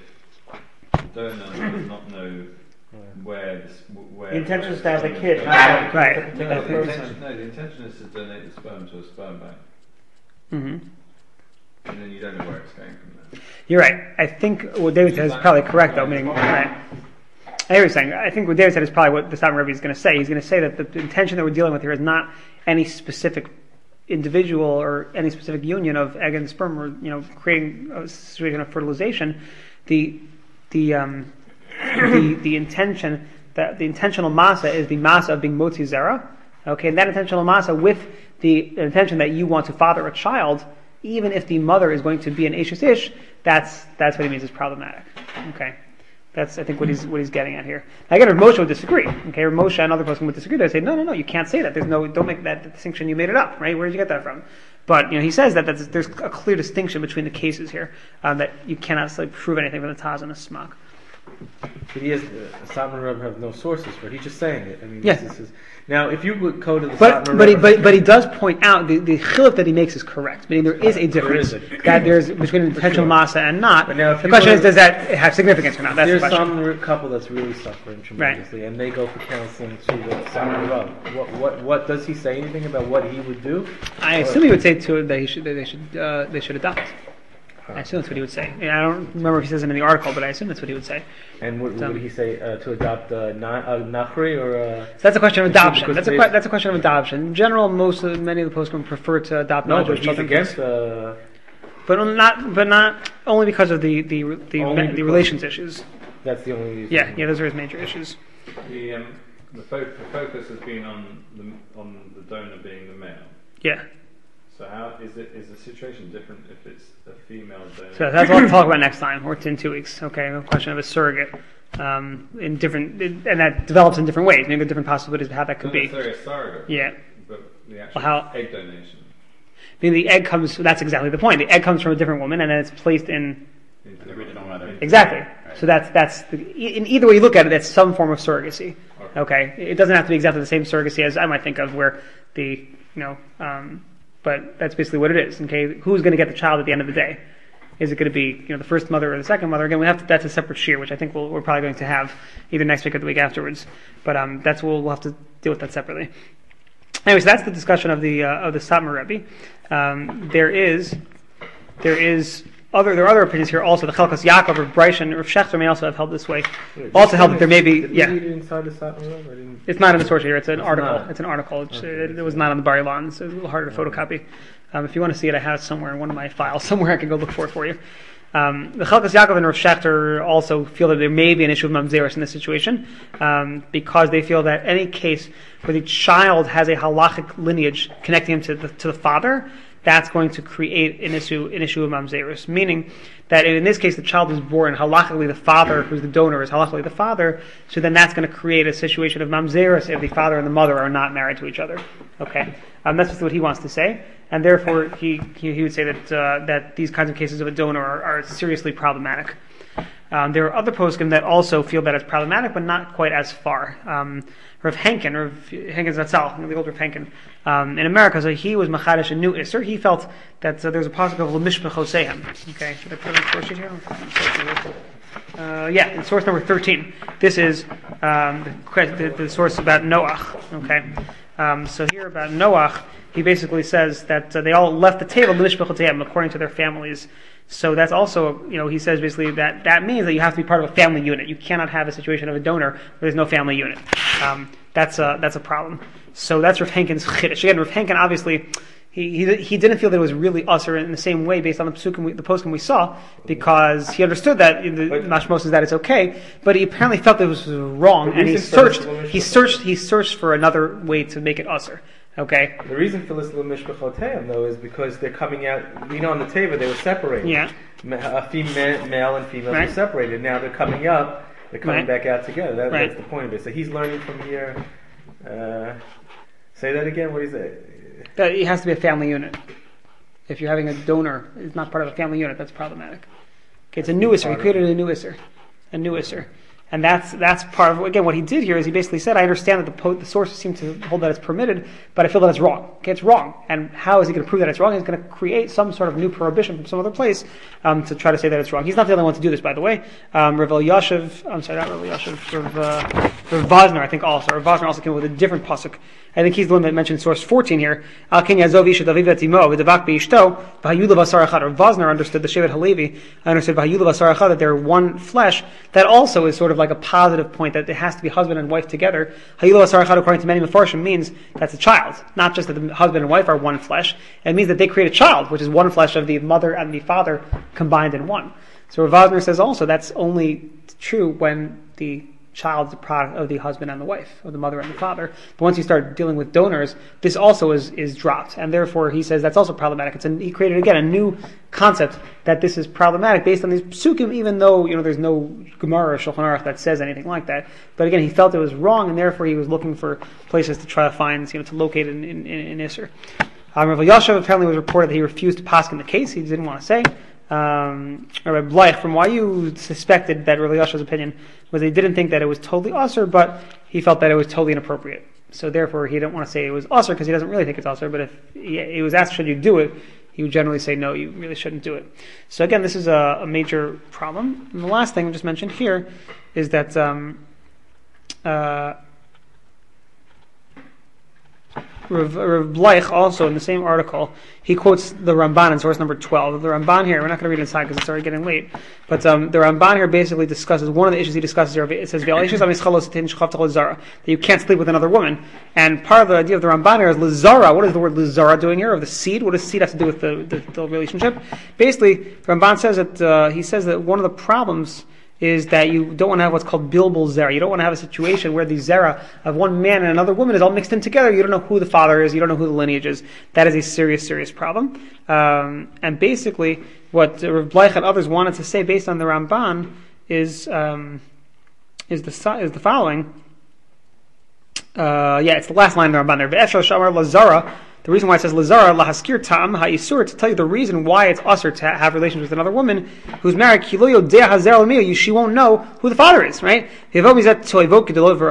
the donor does not know where this, where The intention is to where have the sperm kid, is not going? have a Right. particular No, the person. intention, no, the intention is to donate the sperm to a sperm bank, Mm-hmm. and then you don't know where it's going from there. You're right. I think what David said is probably correct, though. Meaning, right. I hear what you're saying. I think what David said is probably what the Satmar Rebbe is going to say. He's going to say that the intention that we're dealing with here is not any specific individual or any specific union of egg and sperm, or you know, creating a situation of fertilization. The the um, the the intention that the intentional masa is the masa of being motzi zera. Okay, and that intentional masa with the intention that you want to father a child, even if the mother is going to be an Eshes Ish, that's that's what he means is problematic. Okay, that's I think what he's what he's getting at here. Now, again, Rav Moshe would disagree. Okay, Rav Moshe and other person would disagree. They say, no, no, no, you can't say that. There's no, don't make that distinction. You made it up, right? Where did you get that from? But you know, he says that that's, there's a clear distinction between the cases here, um, that you cannot like, prove anything from the Taz and the Smak. But he has, uh, Satmar Rebbe have no sources for it. He's just saying it. I mean, Yeah. this is, now if you would go to the But Satmar but he, Rebbe, but but he does point out the the chiluk that he makes is correct. Meaning there is a difference There is a- that there's between intentional sure. masa and not. But now if The you question go is, to- does that have significance or not? That's the there's question. some re- couple that's really suffering tremendously, and they go for counseling to the Satmar Rebbe. What what what does he say anything about what he would do? I assume he would say to it that he should that they should uh, they should adopt. I assume that's what he would say. I don't remember if he says it in the article, but I assume that's what he would say. And would, Um, would he say uh, to adopt a na- a nachri or a? So that's a question of adoption. Because That's a they- que- that's a question of adoption. In general, most of many of the postmen prefer to adopt No, but non-Jewish he's children, against uh, but not but not only because of the the the, Only the because- relations issues. that's the only reason. Yeah, yeah, those are his major issues. The, um, the, fo- the focus has been on the on the donor being the male. Yeah. So how is it? Is the situation different if it's a female donor? So that's what we'll talk about next time, or in two weeks. Okay, a question of a surrogate, um, in different, and that develops in different ways. Maybe there are different possibilities of how that could Not be. necessarily a surrogate. Yeah. But the actual Well, how- egg donation. I mean, the egg comes, that's exactly the point. The egg comes from a different woman and then it's placed in... The original mother. Exactly. So that's, that's the, in either way you look at it, it's some form of surrogacy. Okay? It doesn't have to be exactly the same surrogacy as I might think of where the, you know, um, but that's basically what it is. Okay? Who's going to get the child at the end of the day? Is it going to be, you know, the first mother or the second mother? Again, we have to, that's a separate shear, which I think we'll, we're probably going to have either next week or the week afterwards. But um, that's we'll, we'll have to deal with that separately. Anyway, so that's the discussion of the uh, of the Satmar Rebbe. Um, there is there is other there are other opinions here also. The Chelkas Yaakov or Breishan or Shechter may also have held this way. Wait, Also held that there may be did yeah. we read it inside the Satmar Rebbe? I didn't- It's not in the source here. It's an It's article. not. It's an article. It's, Okay. it, it was not on the Bar Ilan, so it's a little harder to photocopy. Um, if you want to see it, I have it somewhere in one of my files. Somewhere I can go look for it for you. Um, the Chelkas Yaakov and Rav Shechter also feel that there may be an issue of mamzeros in this situation um, because they feel that any case where the child has a halachic lineage connecting him to the, to the father, that's going to create an issue an issue of mamzeros. Meaning that in this case the child is born halachically the father, who's the donor, is halachically the father. So then that's going to create a situation of mamzeros if the father and the mother are not married to each other. Okay, um, that's just what he wants to say. And therefore, he, he he would say that uh, that these kinds of cases of a donor are, are seriously problematic. Um, there are other poskim that also feel that it's problematic, but not quite as far. Um, Rav Henkin, Rav Henkin Zatzal, the old Rav Henkin, um, in America, so he was machadish a new isser. He felt that uh, there was a poskim of l'mishpach hosehem. Okay, should I put it on the source sheet here? Uh, yeah, in source number thirteen. This is um, the, the, the source about Noach. Okay, um, so here about Noach. He basically says that uh, they all left the table according to their families. So that's also, you know, he says basically that that means that you have to be part of a family unit. You cannot have a situation of a donor where there's no family unit. Um, that's a that's a problem. So that's Rav Henkin's chiddush. Again, Rav Henkin obviously he, he he didn't feel that it was really usher in the same way based on the psukim, we, the poskim we saw, because he understood that the mashmos is that it's okay, but he apparently felt that it was wrong, The and he reason for searched this- he searched he searched for another way to make it usher. Okay. The reason for this little mishpachoteim though is because they're coming out. You know, on the table they were separated. Yeah. Ma- A female, male and female Right. were separated. Now they're coming up. They're coming Right. back out together. That, Right. That's the point of it. So he's learning from here. Uh, say that again. What is that? That it has to be a family unit. If you're having a donor, it's not part of a family unit. That's problematic. Okay, it's a new isser. He created a new isser, a new isser, and that's that's part of again what he did here is he basically said, I understand that the po- the sources seem to hold that it's permitted, but I feel that it's wrong. Okay, it's wrong, and how is he going to prove that it's wrong? He's going to create some sort of new prohibition from some other place um, to try to say that it's wrong. He's not the only one to do this, by the way. Um, Rav Elyashiv, I'm sorry, not Rav Elyashiv, Rav, uh, Rav Vosner, I think also. Rav Vosner also came up with a different pasuk. I think he's the one that mentioned source fourteen here. Al ken yazov isha daviv etimo v'davak beishto v'hayulav asar echad. Or Vosner understood the Shevet Halevi. I understood v'hayulav asar echad that they're one flesh. That also is sort of like a positive point that it has to be husband and wife together. Hayulav asar echad, according to many Mefarshim, means that's a child, not just that the husband and wife are one flesh. It means that they create a child, which is one flesh of the mother and the father combined in one. So Rav Vosner says also that's only true when the child's the product of the husband and the wife, or the mother and the father. But once you start dealing with donors, this also is, is dropped, and therefore he says that's also problematic. It's an, he created again a new concept that this is problematic based on these psukim, even though you know there's no Gemara or Shulchan Aruch that says anything like that. But again, he felt it was wrong, and therefore he was looking for places to try to find, you know, to locate in in, in, in Isser. Um, Rav Elyashiv apparently was reported that he refused to paskin the case. He didn't want to say. Um, Rabbi Bleich, from why you suspected that Rav Elyashiv's opinion was that he didn't think that it was totally usher, but he felt that it was totally inappropriate. So therefore, he didn't want to say it was usher because he doesn't really think it's usher. But if he, he was asked, should you do it, he would generally say, no, you really shouldn't do it. So again, this is a, a major problem. And the last thing I just mentioned here is that um, uh, Rav, Rav Bleich also in the same article, he quotes the Ramban in source number twelve. The Ramban here, we're not going to read it inside because it's already getting late, but um, the Ramban here basically discusses, one of the issues he discusses here, it says, that you can't sleep with another woman. And part of the idea of the Ramban here is Lizara. What is the word Lizara doing here? Of the seed? What does seed have to do with the, the, the relationship? Basically, Ramban says that, uh, he says that one of the problems is that you don't want to have what's called bilbul zera. You don't want to have a situation where the zera of one man and another woman is all mixed in together. You don't know who the father is. You don't know who the lineage is. That is a serious, serious problem. Um, and basically, what Rav Bleich and others wanted to say based on the Ramban is um, is the is the following. Uh, yeah, it's the last line of the Ramban there. Ve'efshar shamar lazara The reason why it says Lazara lahaskir tam ha'isur, to tell you the reason why it's usher to have relations with another woman who's married. She won't know who the father is, right? It's going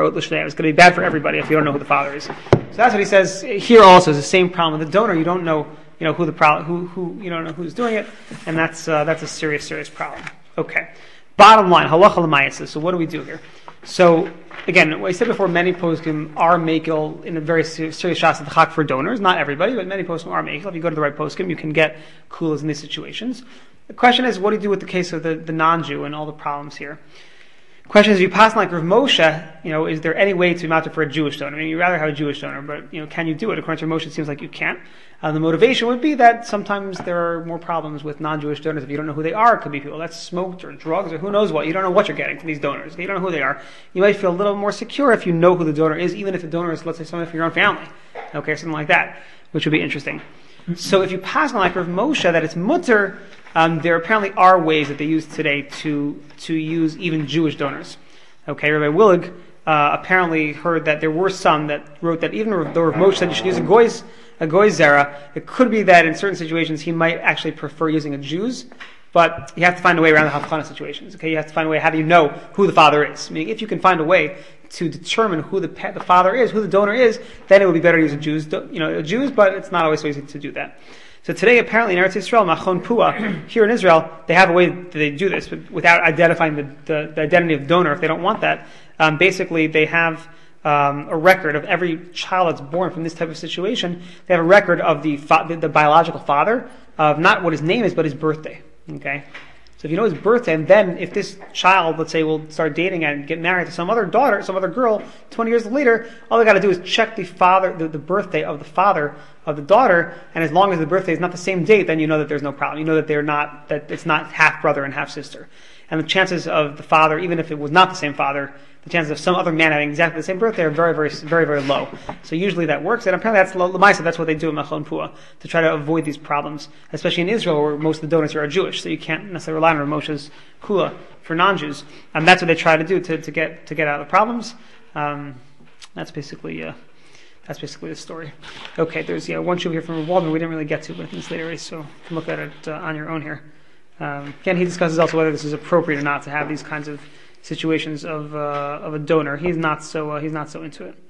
to be bad for everybody if you don't know who the father is. So that's what he says here. Also, is the same problem with the donor. You don't know, you know who the pro- who who you don't know who's doing it, and that's uh, that's a serious serious problem. Okay. Bottom line, halacha l'mayaseh. So what do we do here? So again, what I said before, many poskim are makil in a very serious shas of the chak for donors. Not everybody, but many poskim are makil. If you go to the right poskim, you can get kulas in these situations. The question is, what do you do with the case of the, the non-Jew and all the problems here? The question is, if you pass like Rav Moshe, you know, is there any way to be mounted for a Jewish donor? I mean, you'd rather have a Jewish donor, but you know, can you do it? According to Rav Moshe, it seems like you can't. Uh, the motivation would be that sometimes there are more problems with non-Jewish donors if you don't know who they are. It could be people that smoked or drugs or who knows what. You don't know what you're getting from these donors. If you don't know who they are, you might feel a little more secure if you know who the donor is, even if the donor is, let's say, someone from your own family. Okay, something like that, which would be interesting. So if you pass on like Rav Moshe that it's mutter, um, there apparently are ways that they use today to to use even Jewish donors. Okay, Rabbi Willig uh, apparently heard that there were some that wrote that even though Rav Moshe said you should use a goy's a goy's zera, it could be that in certain situations he might actually prefer using a Jew's, but you have to find a way around the havchana situations. Okay, you have to find a way. How do you know who the father is? Meaning, if you can find a way to determine who the the father is, who the donor is, then it would be better to use a Jew's, you know, a Jew's, but it's not always so easy to do that. So today, apparently, in Eretz Yisrael, Machon Pua, here in Israel, they have a way that they do this, but without identifying the, the, the identity of the donor, if they don't want that. Um, basically, they have um, a record of every child that's born from this type of situation. They have a record of the, fa- the the biological father, of not what his name is, but his birthday. Okay? So if you know his birthday, and then if this child, let's say, will start dating and get married to some other daughter, some other girl, twenty years later, all they got to do is check the father, the, the birthday of the father of the daughter, and as long as the birthday is not the same date, then you know that there's no problem. You know that they're not, that it's not half brother and half sister. And the chances of the father, even if it was not the same father, the chances of some other man having exactly the same birthday are very, very, very, very low. So usually that works, and apparently that's l'maisa. That's what they do in Machon Pua to try to avoid these problems, especially in Israel, where most of the donors here are Jewish. So you can't necessarily rely on Rav Moshe's kula for non-Jews, and that's what they try to do to, to get to get out of the problems. Um, that's basically. Uh, That's basically the story. Okay, there's yeah one shoe here from Waldman we didn't really get to, but I think it's later, so you can look at it uh, on your own here. Um, again, he discusses also whether this is appropriate or not to have these kinds of situations of uh, of a donor. He's not so uh, he's not so into it.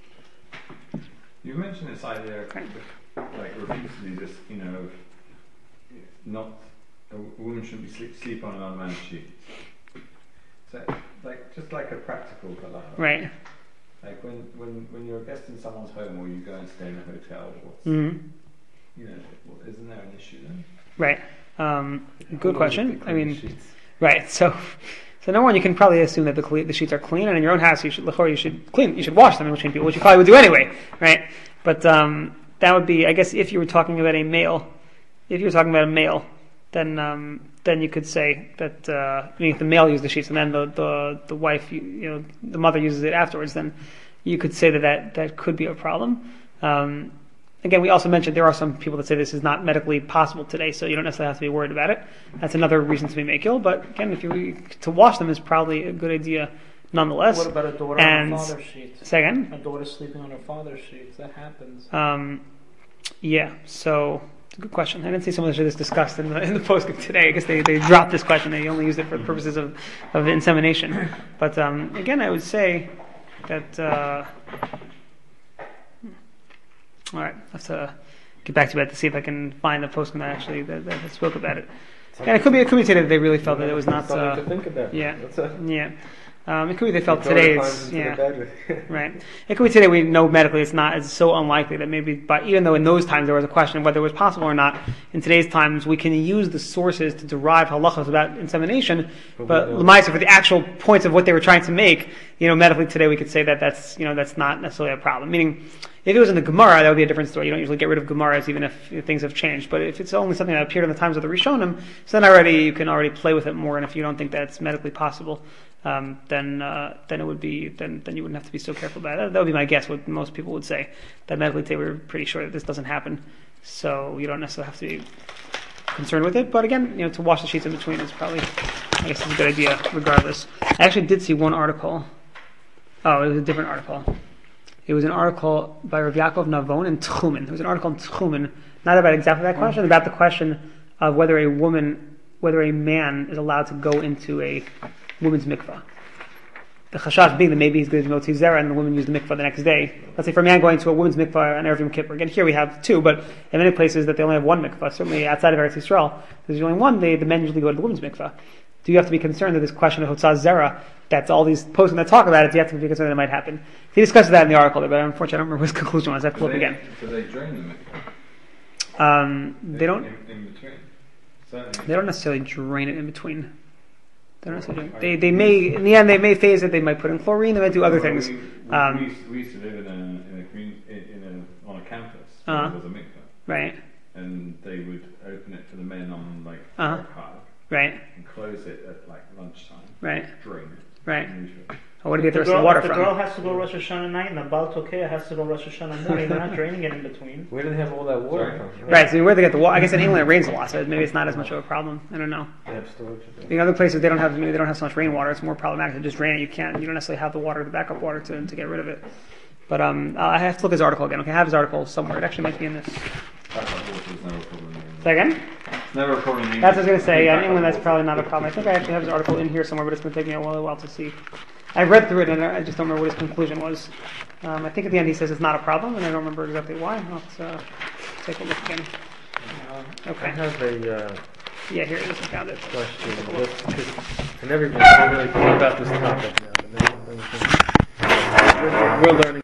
You mentioned this idea, Okay. like repeatedly, this you know, not a woman shouldn't be sleep, sleep on another man's sheet. So, like just like a practical halacha. Right. Like when, when, when you're a guest in someone's home or you go and stay in a hotel, what's, Mm-hmm. you know, what, isn't there an issue then? Right. Um, good question. I mean, right. So, so number one, you can probably assume that the cle- the sheets are clean, and in your own house, you should you should clean, you should wash them in between people, which you probably would do anyway, right? But um, that would be, I guess, if you were talking about a male, if you were talking about a male, then um, then you could say that uh, I mean, if the male used the sheets and then the the, the wife, you, you know, the mother uses it afterwards, then you could say that that, that could be a problem. Um, again, we also mentioned there are some people that say this is not medically possible today, so you don't necessarily have to be worried about it. That's another reason to be makil. But again, if you to wash them is probably a good idea, nonetheless. What about a daughter and on her father's sheet? Say again? A daughter sleeping on her father's sheet. That happens. Um, yeah. So. It's a good question. I didn't see so much of this discussed in the, in the post today. I guess they, they dropped this question. They only used it for the purposes of, of insemination. But um, again, I would say that... Uh, all right, I have to get back to it to see if I can find a post that actually that, that spoke about it. And it could be, it could be today that they really felt that it was not... Something Uh, to think about. yeah, That's a, yeah. Um, it could be they felt Throw today the it's funds into the yeah bed with- right. It could be today we know medically it's not it's so unlikely that maybe, but even though in those times there was a question of whether it was possible or not, in today's times we can use the sources to derive halachas about insemination. But l'maisa, for the actual points of what they were trying to make, you know, medically today we could say that that's you know that's not necessarily a problem. Meaning, if it was in the Gemara, that would be a different story. You don't usually get rid of Gemaras even if, if things have changed. But if it's only something that appeared in the times of the Rishonim, so then already you can already play with it more. And if you don't think that's medically possible, um, then uh, then it would be then then you wouldn't have to be so careful about it. That, that would be my guess. What most people would say, that medically today we're pretty sure that this doesn't happen, so you don't necessarily have to be concerned with it. But again, you know, to wash the sheets in between is probably, I guess, it's a good idea regardless. I actually did see one article. Oh, it was a different article. It was an article by Rav Yaakov Navon in Tchumen. There was an article in Tchumen, not about exactly that question, about the question of whether a woman, whether a man is allowed to go into a woman's mikvah. The chashash being that maybe he's going to go to Zera and the woman use the mikvah the next day. Let's say for a man going to a woman's mikvah on Erev Yom Kippur. Again, here we have two, but in many places that they only have one mikvah. Certainly outside of Eretz Yisrael, there's only one. They, the men usually go to the women's mikvah. Do you have to be concerned that this question of Hotzah Zera, that's all these posting that talk about it, do you have to be concerned that it might happen? He discusses that in the article, but unfortunately I don't remember what his conclusion was. I have to Do look they, again. do they drain the mikvah? Um, they don't. In, in between. Certainly. They don't necessarily drain it in between. They don't necessarily. Drain. They they may in the end they may phase it. They might put in chlorine. They might do other Well, things. We, we, Um, we, used, we used to live in a in a community in a on a campus. Where Uh-huh. there was a mikvah, Right. and they would open it for the men on like Uh-huh. Chag Right. and close it at like lunchtime. Right. Drain it. Right. Usually. Well, what do you get the The rest of girl, the water the from? girl has to go Rosh Hashanah night, and the Baal Tokea has to go Rosh Hashanah morning. They're not draining it in between. Where do they have all that water Sorry. from? Right. So where they get the water? I guess in England it rains a lot, so maybe it's not as much of a problem. I don't know. They have storage. In other places they don't have maybe they don't have so much rainwater. It's more problematic to just drain it. You can't. You don't necessarily have the water, the backup water to to get rid of it. But um, I have to look at his article again. Okay, I have his article somewhere. It actually might be in this. Backup water is never a problem. in- Say again? It's never a problem. in That's what I was going to say. Yeah, in Backup England, that's water. probably not a problem. I think I actually have his article in here somewhere, but it's been taking me a while, a while to see. I read through it, and I just don't remember what his conclusion was. Um, I think at the end he says it's not a problem, and I don't remember exactly why. Let's uh, take a look again. I Okay. have a uh, Yeah, here it is. I found it. question. Just 'cause I never even really thought about this topic now. But now- we're learning.